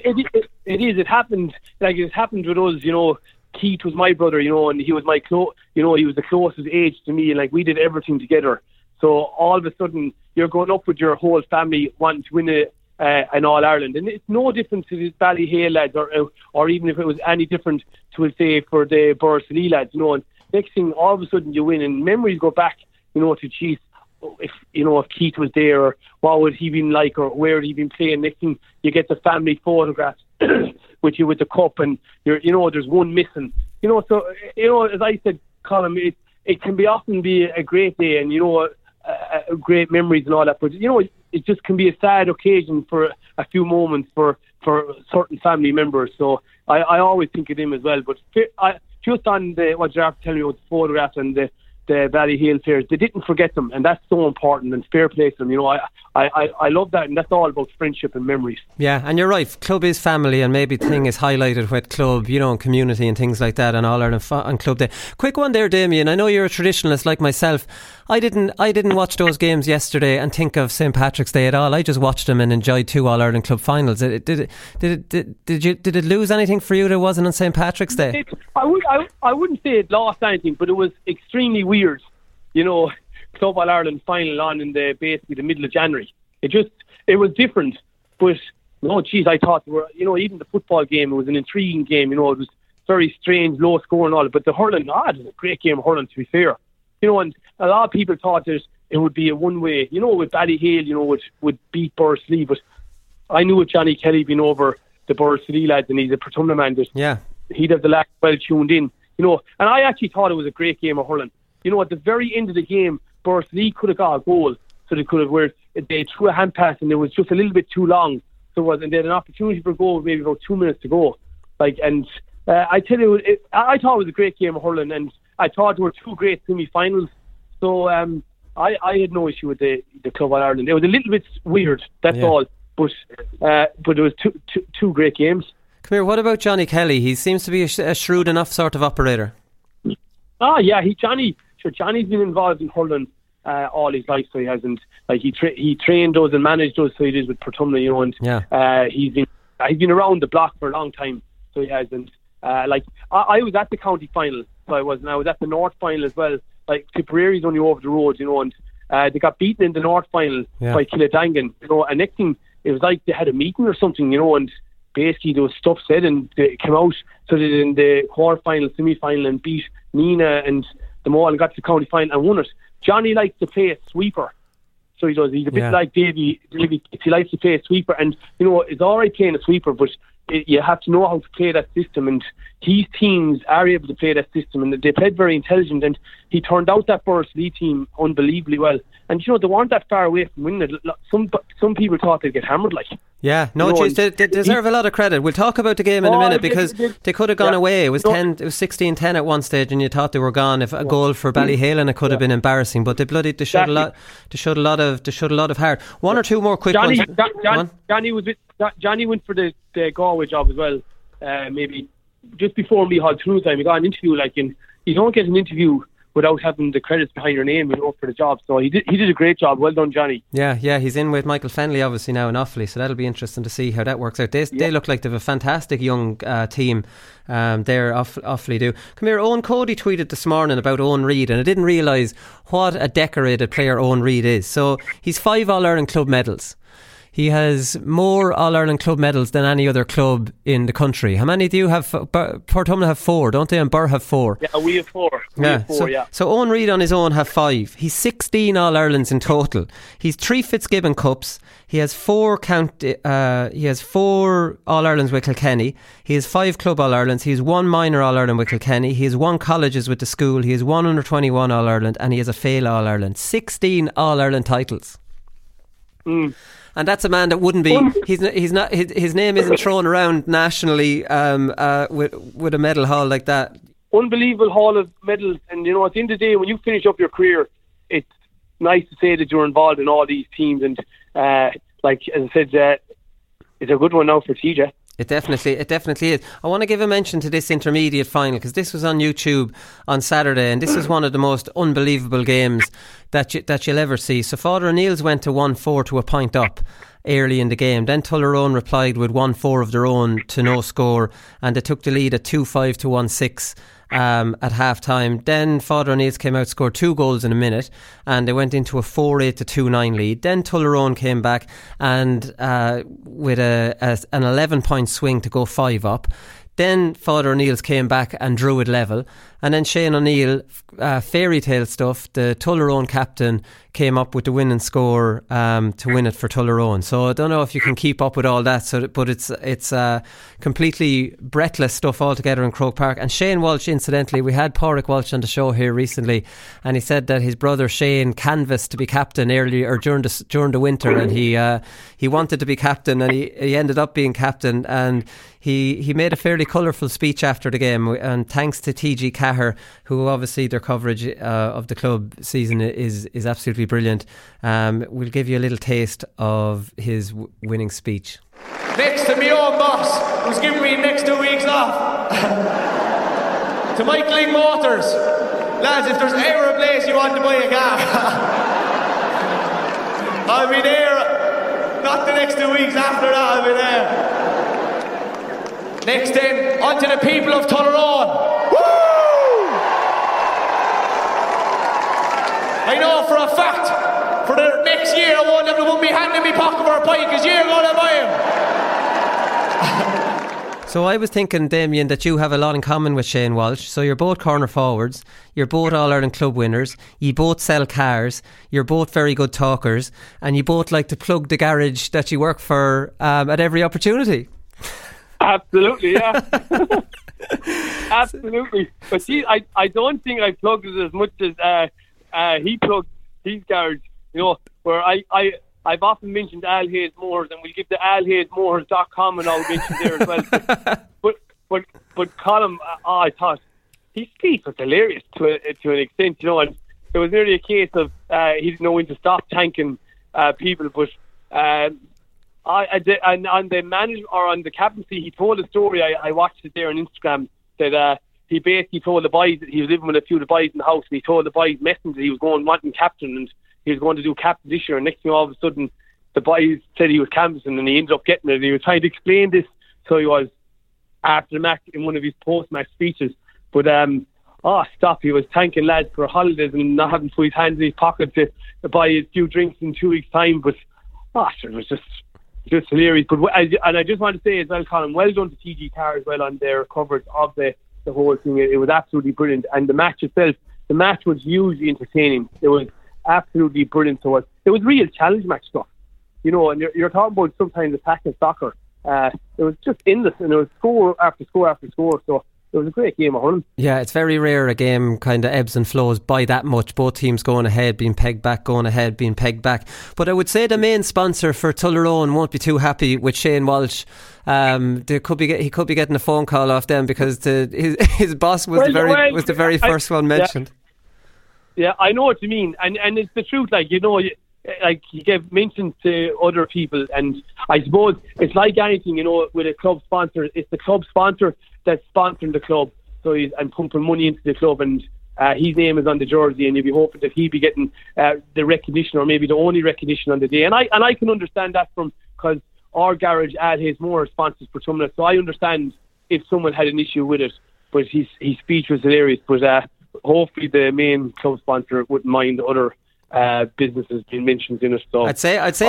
It happened, like it happened with us, Keith was my brother, and he was he was the closest age to me, and like we did everything together. So all of a sudden you're going up with your whole family wanting to win an All Ireland, and it's no different to the Ballyhale lads, or even if it was any different to, say, for the Borris lads, and next thing all of a sudden you win, and memories go back, to geez, if Keith was there, or what would he been like, or where had he been playing. Next thing you get the family photographs with you with the cup, and there's one missing. So as I said, Colin, it can often be a great day, and great memories and all that. But it just can be a sad occasion for a few moments for certain family members. So I always think of them as well. But just on what you're telling me about the photographs and the Ballyhale players, they didn't forget them, and that's so important, and fair play to them. I love that, and that's all about friendship and memories. Yeah, and you're right, club is family, and maybe the thing is highlighted with club, and community and things like that, and All Ireland and Club Day. Quick one there, Damien. I know you're a traditionalist like myself. I didn't watch those games yesterday and think of St. Patrick's Day at all. I just watched them and enjoyed 2 All Ireland Club finals. Did it lose anything for you that wasn't on St. Patrick's Day? I wouldn't say it lost anything, but it was extremely weird. Club All Ireland final on in basically the middle of January. It was different, but I thought even the football game, it was an intriguing game. It was very strange, low score and all. But the hurling, it was a great game of hurling, to be fair. And a lot of people thought that it would be a one-way, with Ballyhale, would beat Borris, but I knew with Johnny Kelly being over the Borris lads, and he's a Portumna man, he'd have the lads well tuned in, and I actually thought it was a great game of hurling. At the very end of the game, Borris could have got a goal, so they could have, where they threw a hand pass and it was just a little bit too long, and they had an opportunity for a goal, maybe about 2 minutes to go. I tell you, I thought it was a great game of hurling, and I thought there were 2 great semi-finals. So I had no issue with the Club All Ireland. It was a little bit weird, that's all. But it was two great games. Come here, what about Johnny Kelly? He seems to be a shrewd enough sort of operator. Yeah, Johnny's been involved in hurling all his life, so he hasn't. Like he trained us and managed us, so he did with Portumna, and he's been he's been around the block for a long time, so he has. And I was at the county final, so I was, and I was at the North final as well. Like, Tipperary's only over the road, and they got beaten in the North final by Killadangan, and next thing, it was like they had a meeting or something, and basically there was stuff said, and they came out, so they did in the quarter-final, semi-final, and beat Nina and them all, and got to the county final and won it. Johnny likes to play a sweeper, so he does. He's a bit like Davy. He likes to play a sweeper, and it's alright playing a sweeper, but you have to know how to play that system, and his teams are able to play that system, and they played very intelligent, and he turned out that Borris-Lee team unbelievably well. And they weren't that far away from winning it. Some people thought they'd get hammered, like. Yeah, they deserve a lot of credit. We'll talk about the game in a minute, because they could have gone away. It was 16-10 at one stage, and you thought they were gone. If a goal for Ballyhale, it could have been embarrassing, but they showed a lot. They showed a lot of heart. One or two more quick ones. Johnny went for the Galway job as well. Maybe just before Micheál through time, he got an interview. And you don't get an interview without having the credits behind your name, for the job. So he did a great job. Well done, Johnny. Yeah, he's in with Michael Fennelly obviously now in Offaly, so that'll be interesting to see how that works out. They look like they have a fantastic young team there, Offaly do. Come here, Owen Cody tweeted this morning about Owen Reid, and I didn't realise what a decorated player Owen Reid is. So he's 5 All-Ireland club medals. He has more All-Ireland club medals than any other club in the country. How many do you have? Portumna have 4, don't they? And Burr have 4. Yeah, we have 4. So Owen Reid on his own have 5. He's 16 All-Irelands in total. He's 3 Fitzgibbon Cups. He has 4 All-Irelands with Kilkenny. He has 5 Club All-Irelands. He has 1 minor All-Ireland with Kilkenny. He has 1 colleges with the school. He has 1 under-21 All-Ireland, and he has a Féile All-Ireland. 16 All-Ireland titles. And that's a man that wouldn't be. He's not. His name isn't thrown around nationally with a medal haul like that. Unbelievable haul of medals, and at the end of the day, when you finish up your career, it's nice to say that you're involved in all these teams. And as I said, it's a good one now for TJ. It definitely is. I want to give a mention to this intermediate final, because this was on YouTube on Saturday, and this is one of the most unbelievable games that you'll ever see. So Father O'Neill's went to 1-4 to a point up early in the game. Then Tullaroan replied with 1-4 of their own to no score, and they took the lead at 2-5 to 1-6 at half time. Then Father O'Neill's came out, scored 2 goals in a minute, and they went into a 4-8 to 2-9 lead. Then Tullaroan came back and with an 11-point swing to go 5 up. Then Father O'Neill's came back and drew it level. And then Shane O'Neill, fairy tale stuff, the Tullaroan captain, came up with the winning score to win it for Tullaroan. So I don't know if you can keep up with all that, but it's completely breathless stuff altogether in Croke Park. And Shane Walsh, incidentally, we had Pádraig Walsh on the show here recently, and he said that his brother Shane canvassed to be captain earlier or during the winter, and he wanted to be captain, and he ended up being captain, and he made a fairly colourful speech after the game, and thanks to TG Cahir, who obviously their coverage of the club season is absolutely brilliant. We'll give you a little taste of his winning speech. Next to me own boss, who's giving me next 2 weeks off. To Mike Ling Motors. Lads, if there's ever a place you want to buy a car, I'll be there. Not the next 2 weeks, after that I'll be there. Next then, on to the people of Tullaroan. Woo! I know for a fact, for the next year, I won't be handing me pocket for a pint, because you're going to buy him. So I was thinking, Damien, that you have a lot in common with Shane Walsh. So you're both corner forwards, you're both All-Ireland club winners, you both sell cars, you're both very good talkers, and you both like to plug the garage that you work for at every opportunity. Absolutely, yeah. Absolutely. But see, I don't think I plugged it as much as he plugged his garage, where I've often mentioned Al Hayes Motors, and we'll give the alhayesmotors.com and I'll mention there as well. But Colm, I thought his speech was hilarious to an extent, and it was nearly a case of he didn't know when to stop thanking people, but on the manager or on the captaincy, he told a story. I watched it there on Instagram, that he basically told the boys that he was living with a few of the boys in the house, and he told the boys messenger he was going wanting captain, and he was going to do captain this year. And next thing, all of a sudden, the boys said he was canvassing and he ended up getting it. And he was trying to explain this, so he was after the match in one of his post-match speeches. But stop! He was thanking lads for holidays and not having to put his hands in his pocket to buy a few drinks in 2 weeks' time. But it was just hilarious. But and I just want to say as well, Colin, well done to TG Carr as well on their coverage of the whole thing. It was absolutely brilliant, and the match itself, the match was hugely entertaining. It was absolutely brilliant. So it was real challenge match stuff, you know. And you're talking about sometimes attacking soccer. It was just endless, and it was score after score after score. So it was a great game of hurling. Yeah, it's very rare a game kind of ebbs and flows by that much. Both teams going ahead, being pegged back, going ahead, being pegged back. But I would say the main sponsor for Tullaroan won't be too happy with Shane Walsh. He could be getting a phone call off them because his boss was the very first one mentioned. Yeah, I know what you mean, and it's the truth. Like, you know, like you gave mentions to other people, and I suppose it's like anything, you know, with a club sponsor. It's the club sponsor that's sponsoring the club, so he's pumping money into the club, and his name is on the jersey, and you'd be hoping that he'd be getting the recognition, or maybe the only recognition on the day. And I can understand that because our garage ad has more sponsors for some of it, so I understand if someone had an issue with it. But his speech was hilarious. But hopefully the main club sponsor wouldn't mind the other businesses being mentioned in it. So I'd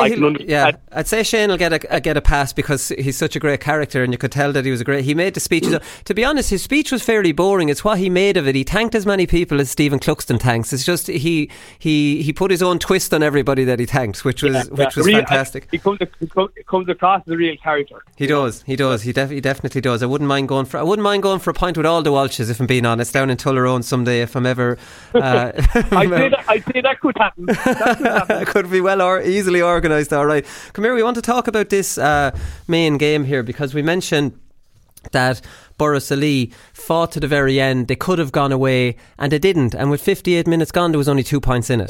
say Shane will get a pass because he's such a great character, and you could tell that he made the speech. To be honest, his speech was fairly boring. It's what he made of it. He thanked as many people as Stephen Cluxton thanks. It's just he put his own twist on everybody that he thanked, which was fantastic. He comes across as a real character. He does. He definitely does. I wouldn't mind going for a pint with all the Walshes, if I'm being honest, down in Tullaroan someday if I'm ever. I'd say that could happen. Could be easily organised. All right, come here, we want to talk about this main game here, because we mentioned that Borrisoleigh fought to the very end. They could have gone away and they didn't, and with 58 minutes gone there was only 2 points in it.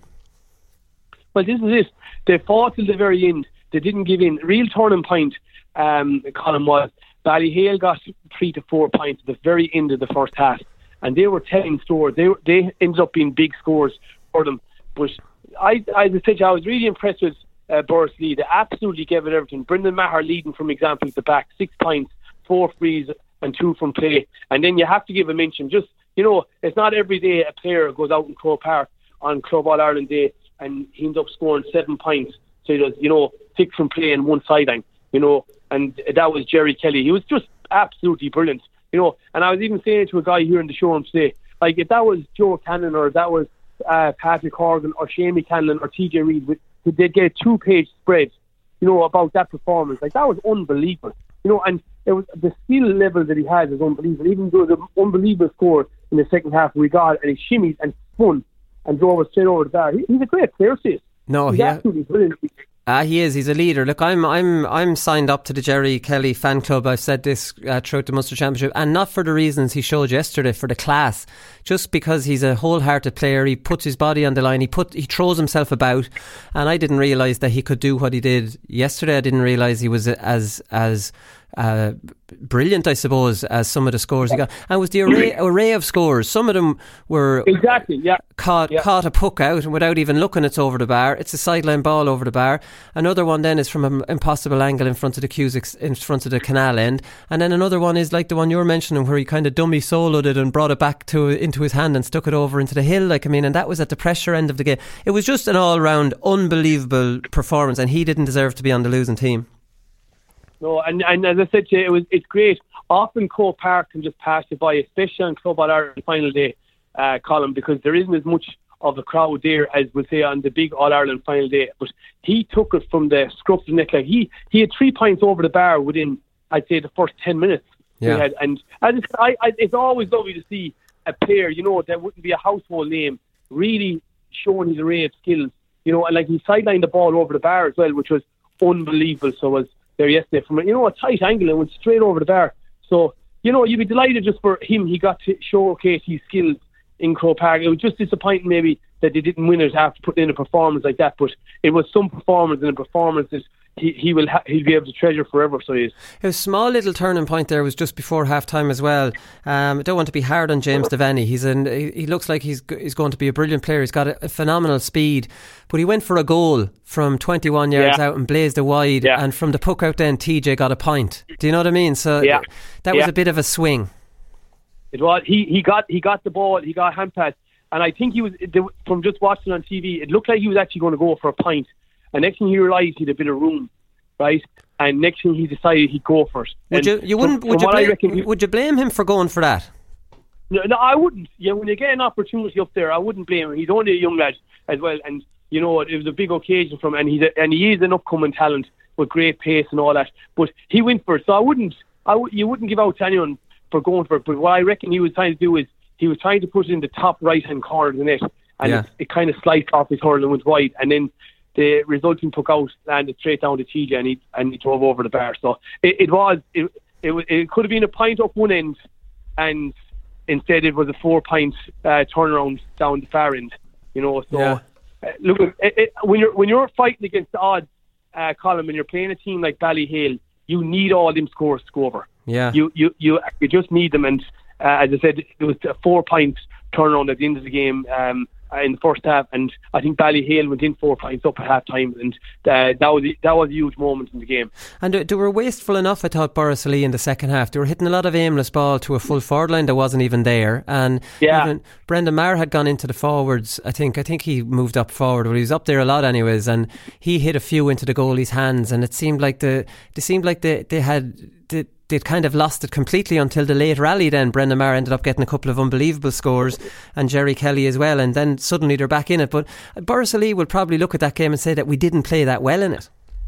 Well, this is it. They fought till the very end. They didn't give in. Real turning point, Colin, was Ballyhale got 3 to 4 points at the very end of the first half, and they were telling scores. They ended up being big scores for them. But as I said, I was really impressed with Borrisoleigh. They absolutely gave it everything. Brendan Maher leading from example at the back, 6 points, 4 frees and 2 from play. And then you have to give a mention. Just, you know, it's not every day a player goes out in Croke Park on Club All-Ireland Day and he ends up scoring 7 points. So he does, you know, 6 from play and 1 sideline, you know, and that was Jerry Kelly. He was just absolutely brilliant, you know. And I was even saying to a guy here in the showroom today, like, if that was Joe Cannon or if that was Patrick Horgan or Shamie Canlon or TJ Reid, they'd get a 2-page spread, you know, about that performance. Like, that was unbelievable, you know. And it was the skill level that he had is unbelievable. Even though the unbelievable score in the second half we got, and he shimmied and spun and drove us straight over the bar. He's a great player, Sis. He's absolutely brilliant. He is. He's a leader. Look, I'm signed up to the Jerry Kelly fan club. I've said this throughout the Munster Championship, and not for the reasons he showed yesterday, for the class. Just because he's a wholehearted player, he puts his body on the line. He throws himself about, and I didn't realise that he could do what he did yesterday. I didn't realise he was as brilliant, I suppose, as some of the scores he got. And with the array of scores, some of them were caught a puck out and without even looking, it's over the bar. It's a sideline ball over the bar. Another one then is from an impossible angle in front of the Cusick, in front of the canal end. And then another one is like the one you were mentioning, where he kind of dummy soloed it and brought it back into his hand and stuck it over into the hill. Like, I mean, and that was at the pressure end of the game. It was just an all-round unbelievable performance, and he didn't deserve to be on the losing team. No, and as I said to you, it's great. Often Croke Park can just pass you by, especially on Club All-Ireland final day, Colin, because there isn't as much of a crowd there as we'll say on the big All-Ireland final day. But he took it from the scruff of the neck. Like, he had 3 points over the bar within, I'd say, the first 10 minutes. Yeah. He had. And it's always lovely to see a player, you know, that wouldn't be a household name, really showing his array of skills. You know, and like, he sidelined the ball over the bar as well, which was unbelievable. So was there yesterday from, you know, a tight angle and went straight over the bar. So, you know, you'd be delighted just for him. He got to showcase his skills in Croke Park. It was just disappointing maybe that they didn't win it after putting in a performance like that, but it was some performance, and a performance that he'll be able to treasure forever. So he is. A small little turning point there was just before half time as well. I don't want to be hard on James Devaney. He looks like he's going to be a brilliant player. He's got a phenomenal speed, but he went for a goal from 21 yards out and blazed it wide, and from the puck out then TJ got a point. Do you know what I mean? So that was a bit of a swing. It was. He got the ball, he got a hand pass, and I think he was, from just watching on TV, it looked like he was actually going to go for a pint. And next thing he realised he had a bit of room, right? And next thing he decided he'd go for it. Would you blame him for going for that? No, I wouldn't. Yeah, when you get an opportunity up there, I wouldn't blame him. He's only a young lad as well, and you know it was a big occasion for him. And he is an upcoming talent with great pace and all that. But he went for it, so you wouldn't give out to anyone for going for it. But what I reckon he was trying to do is he was trying to put it in the top right hand corner of the net, and it kind of sliced off his hurl and went wide, and then the resulting puck out landed straight down to TJ, and he drove over the bar. So it could have been a pint up one end, and instead it was a 4-pint turnaround down the far end. You know, so look, when you're fighting against the odds, Colin, when you're playing a team like Ballyhale, you need all them scores to go over. Yeah, you just need them, and as I said, it was a 4-pint turnaround at the end of the game. In the first half, and I think Ballyhale went in 4 points up at half time, and that was a huge moment in the game. And they were wasteful enough, I thought, Borrisoleigh, in the second half. They were hitting a lot of aimless ball to a full forward line that wasn't even there, and even Brendan Maher had gone into the forwards. I think he moved up forward, but he was up there a lot anyways, and he hit a few into the goalie's hands, and it seemed like they'd kind of lost it completely until the late rally. Then Brendan Maher ended up getting a couple of unbelievable scores, and Jerry Kelly as well, and then suddenly they're back in it. But Borrisoleigh will probably look at that game and say that we didn't play that well in it.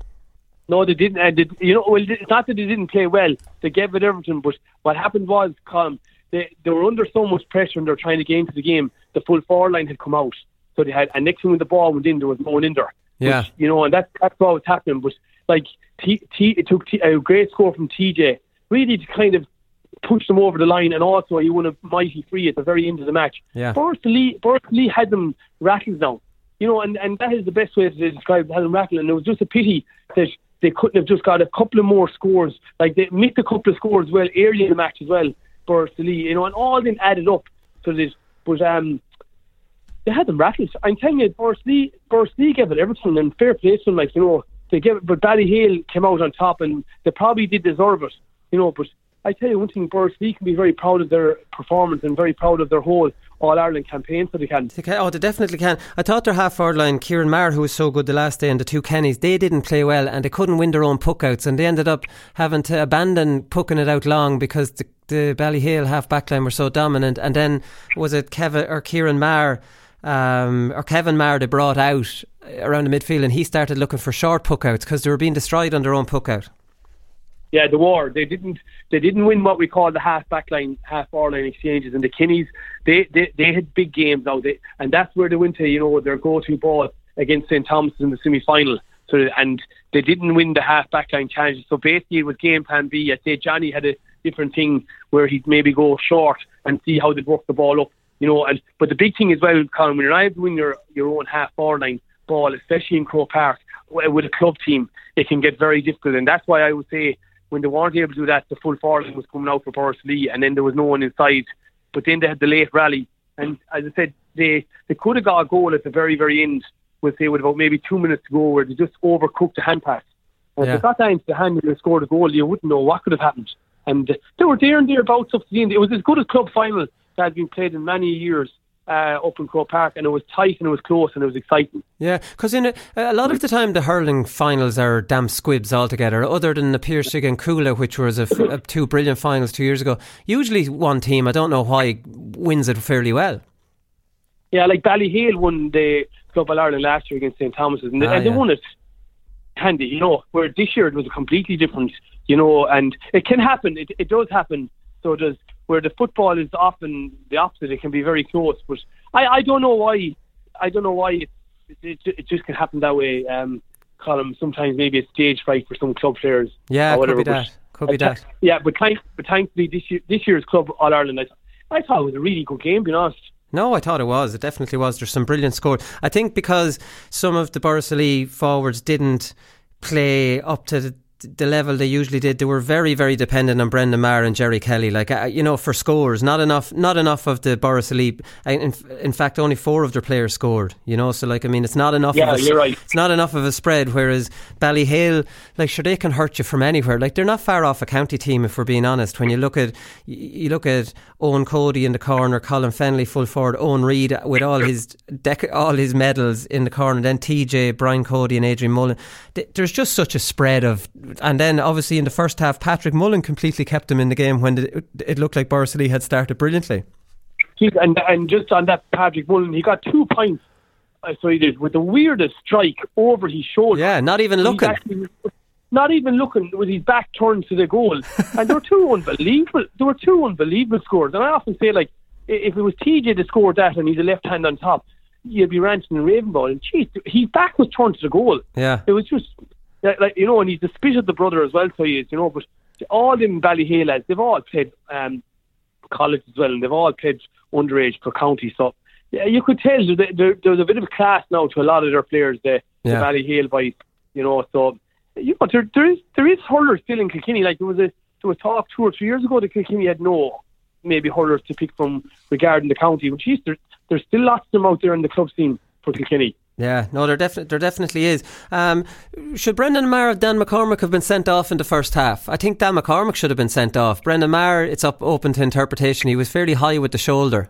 No, they didn't. It's not that they didn't play well. They gave it everything, but what happened was, Colin, they were under so much pressure and they were trying to get into the game. The full forward line had come out, so they had, and next thing when the ball went in, there was no one in there. Yeah, which, and that's what was happening. But like it took a great score from TJ, really to kind of push them over the line, and also he won a mighty free at the very end of the match. Yeah, Borrisoleigh had them rattled now, and that is the best way to describe it, had them rattled, and it was just a pity that they couldn't have just got a couple of more scores. Like they missed a couple of scores well early in the match as well, Borrisoleigh, and all of them added up to this. But they had them rattled. I'm telling you, Borrisoleigh gave it everything, and fair play to them. They gave it, but Ballyhale came out on top, and they probably did deserve it. But I tell you one thing, Borrisoleigh can be very proud of their performance and very proud of their whole All-Ireland campaign, so they can. They definitely can. I thought their half-forward line, Kieran Maher, who was so good the last day, and the two Kennys, they didn't play well, and they couldn't win their own puck-outs, and they ended up having to abandon pucking it out long because the Ballyhale half-back line were so dominant. And then was it Kieran Maher or Kevin Maher they brought out around the midfield, and he started looking for short puck-outs because they were being destroyed on their own puck-out. Yeah, they were. They didn't win what we call the half-back line, half-forward line exchanges. And the Kinneys, they had big games now. And that's where they went to, their go-to ball against St. Thomas in the semi-final. And they didn't win the half-back line challenges. So basically it was game plan B. I'd say Johnny had a different thing where he'd maybe go short and see how they'd work the ball up. But the big thing as well, Colin, when you're not able to win your own half-forward line ball, especially in Croke Park, with a club team, it can get very difficult. And that's why I would say, when they weren't able to do that, the full forward line was coming out for Borrisoleigh, and then there was no one inside. But then they had the late rally, and as I said, they could have got a goal at the very, very end, with about maybe 2 minutes to go, where they just overcooked the hand pass. And if they got that into the hand and they scored a goal, you wouldn't know what could have happened. And they were there and thereabouts up to the end. It was as good as club final that had been played in many years up in Croke Park, and it was tight and it was close and it was exciting. Yeah, because in a lot of the time the hurling finals are damn squibs altogether, other than the Piercing and Coola, which was two brilliant finals 2 years ago. Usually one team, I don't know why, wins it fairly well. Yeah, like Ballyhale won the Club All-Ireland last year against St. Thomas's, and they won it handy, where this year it was completely different, and it can happen, it does happen, so it does. Where the football is often the opposite, it can be very close. But I don't know why. It just can happen that way. Colin, sometimes maybe a stage fright for some club players. Yeah, or whatever. Could be that. Yeah, but thankfully this year's Club All Ireland, I thought it was a really good game, being honest. No, I thought it was. It definitely was. There's some brilliant scores. I think because some of the Borrisoleigh forwards didn't play up to the level they usually did. They were very, very dependent on Brendan Maher and Jerry Kelly, for scores. Not enough of the Boris Elite. In fact, only 4 of their players scored. So it's not enough. Yeah, you're right. It's not enough of a spread. Whereas Ballyhale, sure, they can hurt you from anywhere. They're not far off a county team, if we're being honest. When you look at Owen Cody in the corner, Colin Fennelly full forward, Owen Reid with all his medals in the corner, then TJ, Brian Cody, and Adrian Mullen. There's just such a spread of. And then obviously in the first half, Patrick Mullen completely kept them in the game when it looked like Borrisoleigh had started brilliantly. And just on that, Patrick Mullen, he got 2 points. So he did, with the weirdest strike over his shoulder. Yeah, not even looking with his back turned to the goal. And there were two unbelievable scores. And I often say, if it was TJ that scored that and he's a left hand on top, you'd be ranting and raving about it. And geez, his back was turned to the goal. Yeah. It was just and he's the spit of the brother as well, so he is, but all them Ballyhale lads, they've all played college as well, and they've all played underage for county, so you could tell there's a bit of a class now to a lot of their players, the Ballyhale boys, so there is hurlers still in Kilkenny. There was talk 2 or 3 years ago that Kilkenny had no maybe hurlers to pick from regarding the county, but geez, there's still lots of them out there in the club scene for Kilkenny. Yeah, no, there definitely is. Should Brendan Maher or Dan McCormick have been sent off in the first half? I think Dan McCormick should have been sent off. Brendan Maher, it's open to interpretation. He was fairly high with the shoulder.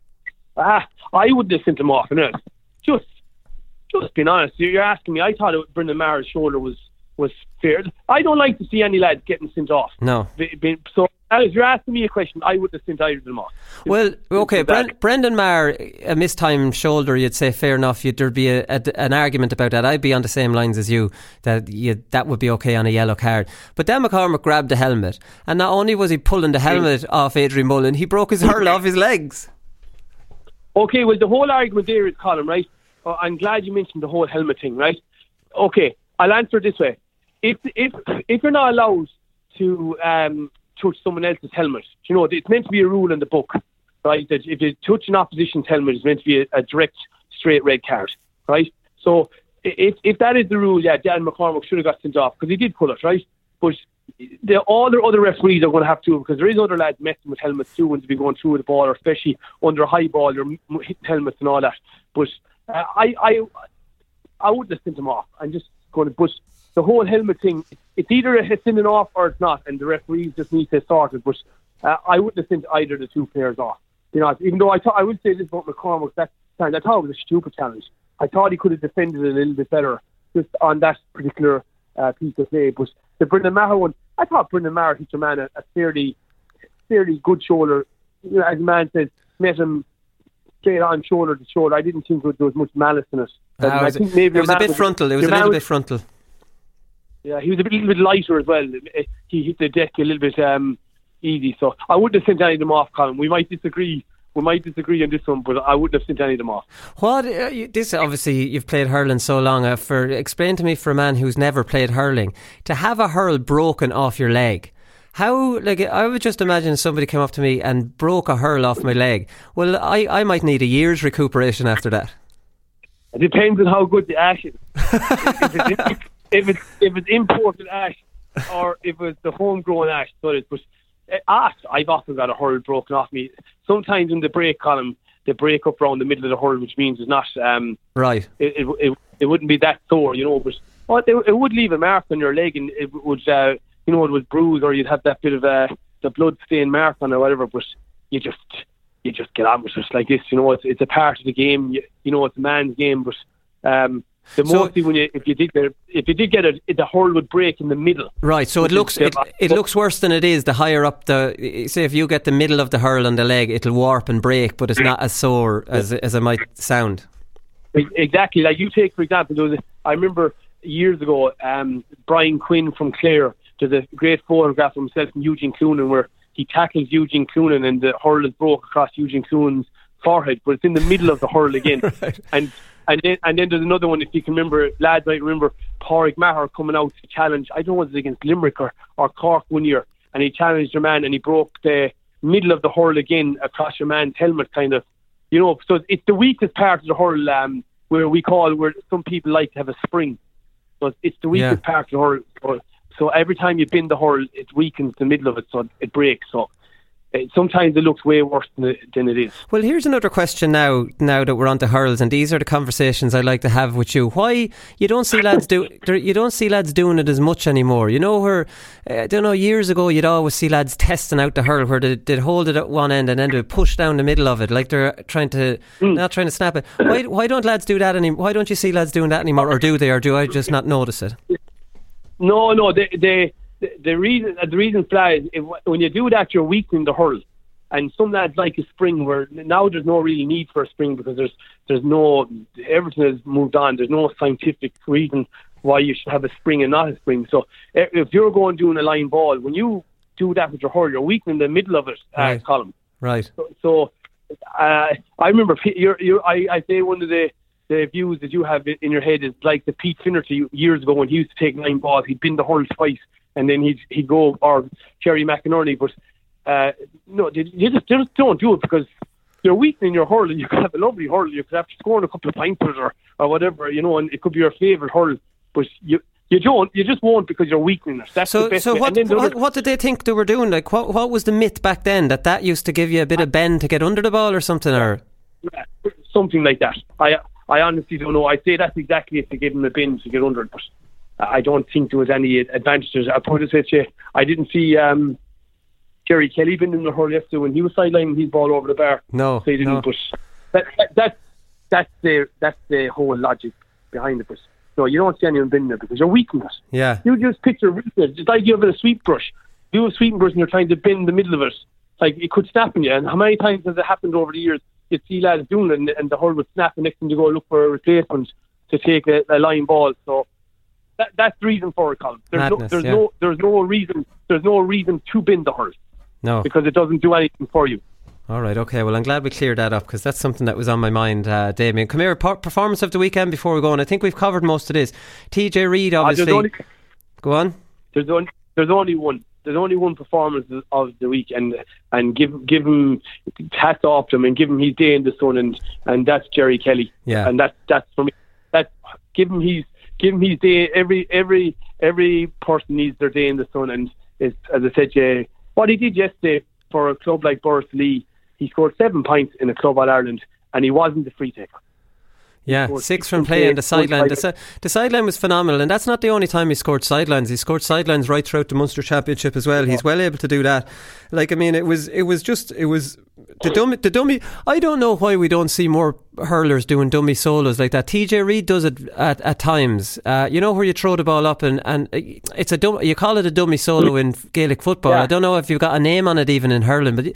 I wouldn't have sent him off. Just being honest, you're asking me. I thought Brendan Maher's shoulder was fair. I don't like to see any lads getting sent off. No. So if you're asking me a question, I wouldn't have sent either of them off. Well, okay, Brendan Maher, a mistimed shoulder, you'd say fair enough. There'd be an argument about that. I'd be on the same lines as you, that would be okay on a yellow card. But Dan McCormick grabbed the helmet, and not only was he pulling the helmet off Adrian Mullen, he broke his hurl off his legs. Okay, well, the whole argument there is, Colin, right? I'm glad you mentioned the whole helmet thing, right? Okay, I'll answer it this way. If you're not allowed to touch someone else's helmet, it's meant to be a rule in the book, right? That if you touch an opposition's helmet, it's meant to be a direct, straight red card, right? So if that is the rule, Dan McCormick should have got sent off because he did pull it, right? But all the other referees are going to have to, because there is other lads messing with helmets too when they be going through the ball, or especially under a high ball, they're hitting helmets and all that. But I wouldn't have sent them off. I'm just going to push the whole helmet thing. It's either a sending off or it's not, and the referees just need to sort it. But I wouldn't have sent either of the 2 players off. Even though I would say this about McCormick, that time I thought it was a stupid challenge. I thought he could have defended it a little bit better just on that particular piece of play. But the Brendan Maher one, I thought Brendan Maher hit your man a fairly good shoulder. As the man said, met him straight on shoulder to shoulder. I didn't think there was much malice in it. I think maybe it was a bit frontal. It was a little bit frontal. Yeah, he was a little bit lighter as well. He hit the deck a little bit easy. So I wouldn't have sent any of them off, Colin. We might disagree on this one, but I wouldn't have sent any of them off. What? This obviously, you've played hurling so long. Explain to me, for a man who's never played hurling, to have a hurl broken off your leg. How? I would just imagine somebody came up to me and broke a hurl off my leg. Well, I might need a year's recuperation after that. It depends on how good the ash is. If it's imported ash or if it's the homegrown ash, but I've often got a hurl broken off me. Sometimes in the break column, they break up around the middle of the hurl, which means it's not right. It wouldn't be that sore, but it would leave a mark on your leg, and it would it would bruise, or you'd have that bit of the blood stain mark on it or whatever. But you just get on with it like this. It's a part of the game. It's a man's game, but. Mostly if you did get it, the hurl would break in the middle. Right, so it looks worse than it is. The higher up say if you get the middle of the hurl on the leg, it'll warp and break, but it's not as sore as it might sound. Exactly. Like you take, for example, I remember years ago, Brian Quinn from Clare. There's a great photograph of himself and Eugene Cloonan where he tackles Eugene Cloonan and the hurl is broke across Eugene Cloonan's forehead, but it's in the middle of the hurl again. Right. And then there's another one, if you can remember, lads might remember Pádraig Maher coming out to challenge, I don't know, was it against Limerick or Cork one year, and he challenged your man and he broke the middle of the hurl again across your man's helmet, kind of. So it's the weakest part of the hurl, where some people like to have a spring. So it's the weakest part of the hurl. So every time you bend the hurl, it weakens the middle of it, so it breaks. So sometimes it looks way worse than it is. Well, here's another question now that we're on to hurls, and these are the conversations I like to have with you. Why you don't see lads doing it as much anymore? You know, where I don't know, years ago you'd always see lads testing out the hurl, where they'd hold it at one end and then they'd push down the middle of it, like they're not trying to snap it. Why don't lads do that anymore? Why don't you see lads doing that anymore, or do they, or do I just not notice it? No, the reason for that is when you do that, you're weakening the hurl. And some lads like a spring, where now there's no really need for a spring, because everything has moved on. There's no scientific reason why you should have a spring and not a spring. So if you're going doing a line ball, when you do that with your hurl, you're weakening the middle of it, column. Right. So I remember I say one of the views that you have in your head is like the Pete Finnerty years ago, when he used to take line balls, he'd bend the hurl twice and then he'd go, or Jerry McInerney. But no, you just don't do it, because you're weakening your hurl, and you could have a lovely hurl. You could have to score a couple of pints with it or whatever, you know, and it could be your favourite hurl, but you just won't, because you're weakening it. That's the best way. What did they think they were doing? Like, what was the myth back then, that used to give you a bit of bend to get under the ball or something, or something like that? I honestly don't know. I'd say that's exactly it, to give him a bend to get under it, but I don't think there was any advantages. I'll put it this way, I didn't see Jerry Kelly bending the hurl yesterday when he was sidelining his ball over the bar. No, so he didn't. But that's the whole logic behind it. But no, you don't see anyone bending it, because you're weakening it. Yeah. You just picture it. It's like you have a sweep brush. You have a sweeping brush and you're trying to bend the middle of it. Like, it could snap on you. And how many times has it happened over the years? You'd see lads doing it, and the hurl would snap, and next thing you go look for a replacement to take a line ball. So that's the reason for it, Colin. There's no reason to bend the hurl. No, because it doesn't do anything for you. All right, okay. Well, I'm glad we cleared that up, because that's something that was on my mind, Damien. Come here, performance of the weekend before we go on. I think we've covered most of this. TJ Reid, obviously. Go on. There's only one. There's only one performance of the week, and give him hats off to him, and give him his day in the sun, and that's Jerry Kelly. Yeah. And that's for me. That give him his day. Every person needs their day in the sun, and it's, as I said, what he did yesterday for a club like Borrisoleigh, he scored 7 points in a club All Ireland, and he wasn't the free taker. Yeah, 6 from play on the sideline. The sideline was phenomenal, and that's not the only time he scored sidelines. He scored sidelines right throughout the Munster Championship as well. He's well able to do that. Like, I mean, it was the dummy. I don't know why we don't see more hurlers doing dummy solos like that. TJ Reid does it at times. You know, where you throw the ball up and it's you call it a dummy solo in Gaelic football. Yeah. I don't know if you've got a name on it even in hurling, but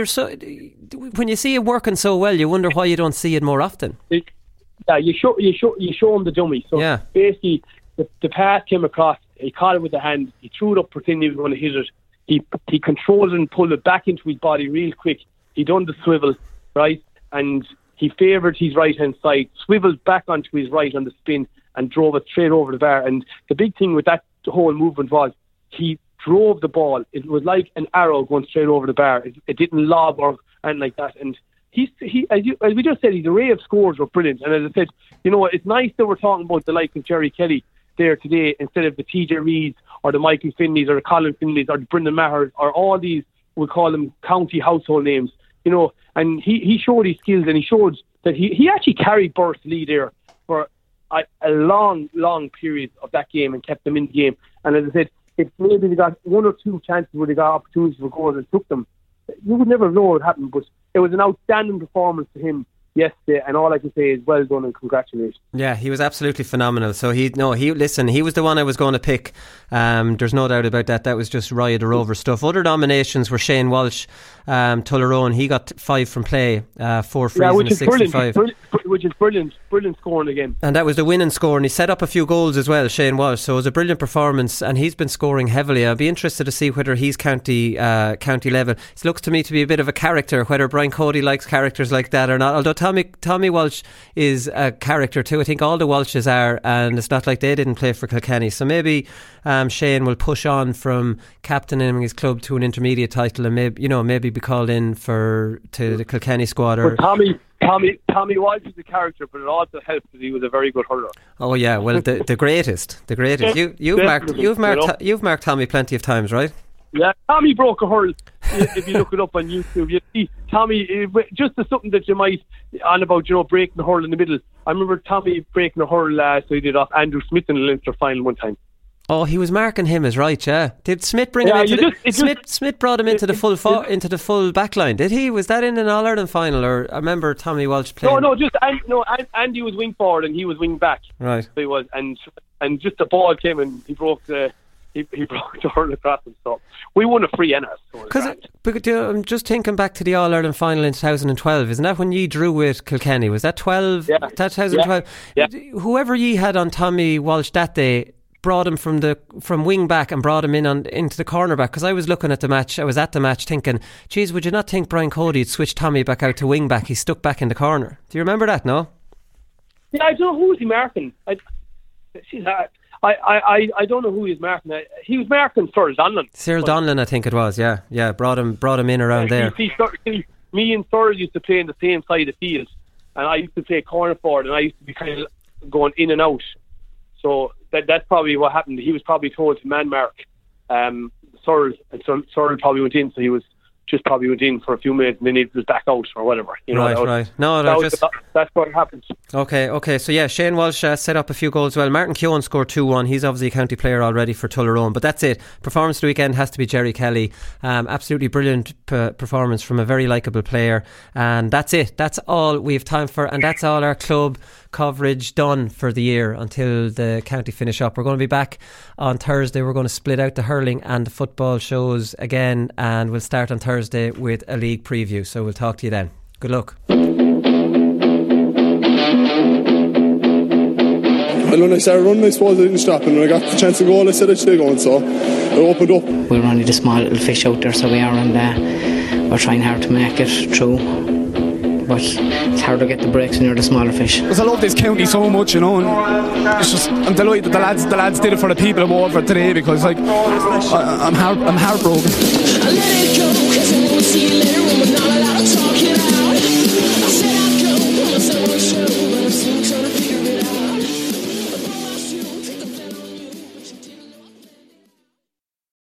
when you see it working so well, you wonder why you don't see it more often. Yeah, you show him the dummy. So basically, the pass came across. He caught it with the hand. He threw it up, pretending he was going to hit it. He controlled it and pulled it back into his body real quick. He done the swivel, right, and he favoured his right hand side, swiveled back onto his right on the spin, and drove it straight over the bar. And the big thing with that whole movement was he drove the ball. It was like an arrow going straight over the bar. It didn't lob or anything like that. And he as we just said, his array of scores were brilliant. And as I said, you know, it's nice that we're talking about the likes of Jerry Kelly there today, instead of the TJ Reeds or the Michael Finleys or the Colin Finleys or the Brendan Mahers or all these, we call them county household names, you know. And he showed his skills, and he showed that he actually carried Borrisoleigh there for a long period of that game and kept them in the game. And as I said, if maybe they got 1 or 2 chances where they got opportunities for goals and took them, you would never know what happened. But it was an outstanding performance to him yesterday, and all I can say is well done and congratulations. Yeah, he was absolutely phenomenal. So he was the one I was going to pick. There's no doubt about that. That was just Riot or Rover stuff. Other nominations were Shane Walsh, Tullerone. He got 5 from play, 4 frees and a 65. Which is brilliant scoring again. And that was the winning score, and he set up a few goals as well, Shane Walsh. So it was a brilliant performance, and he's been scoring heavily. I'll be interested to see whether he's county level. It looks to me to be a bit of a character, whether Brian Cody likes characters like that or not. Although Tommy Walsh is a character too. I think all the Walshes are, and it's not like they didn't play for Kilkenny. So maybe Shane will push on from captaining his club to an intermediate title, and maybe be called in to the Kilkenny squad. But Tommy Walsh is a character, but it also helped that he was a very good hurler. Oh yeah, well the greatest. You've marked Tommy plenty of times, right? Yeah, Tommy broke a hurl. If you look it up on YouTube, you see Tommy. Just as something that you might on about, breaking the hurl in the middle. I remember Tommy breaking a hurl. So he did off Andrew Smith in the Leinster final one time. Oh, he was marking him as right, yeah. Did Smith bring him into Smith brought him into the full back line, did he? Was that in an All-Ireland final, or I remember Tommy Walsh playing? Andy was wing forward and he was wing back. Right. So he was, and just the ball came and he broke the hurl across him. So we won a free NS. Because I'm just thinking back to the All-Ireland final in 2012. Isn't that when ye drew with Kilkenny? Was that 12? Yeah. That 2012? Yeah. Whoever ye had on Tommy Walsh that day brought him from wing back and brought him into the cornerback, because I was looking at the match. I was at the match thinking, geez, would you not think Brian Cody'd switch Tommy back out to wing back? He's stuck back in the corner. Do you remember that? No. Yeah, I don't know who was he marking. I don't know who he was marking. He was marking Cyril Donlan. Cyril Donlan, I think it was. Yeah. Brought him in around there. Me and Cyril used to play in the same side of the field, and I used to play corner forward, and I used to be kind of going in and out. So that's probably what happened. He was probably told to man mark Cyril, and Cyril probably went in, so he was just probably went in for a few minutes and then he was back out or whatever. Right. No, that's what happens. Okay. So yeah, Shane Walsh set up a few goals. Well, Martin Keown scored 2-1. He's obviously a county player already for Tullaroan, but that's it. Performance of the weekend has to be Jerry Kelly. Absolutely brilliant performance from a very likeable player, and that's it. That's all we have time for, and that's all our club coverage done for the year until the county finish up. We're going to be back on Thursday. We're going to split out the hurling and the football shows again, and we'll start on Thursday with a league preview. So we'll talk to you then. Good luck. Well, when I started running, I suppose I didn't stop, and when I got the chance to go, I said I should go, and so I opened up. We're only the small little fish out there, so we are, and we're trying hard to make it through. But it's hard to get the breaks when you're the smaller fish. Because I love this county so much, and it's just, I'm delighted that the lads did it for the people who over today, because I'm heartbroken. I let it go, 'cause I won't see you later when we're not allowed to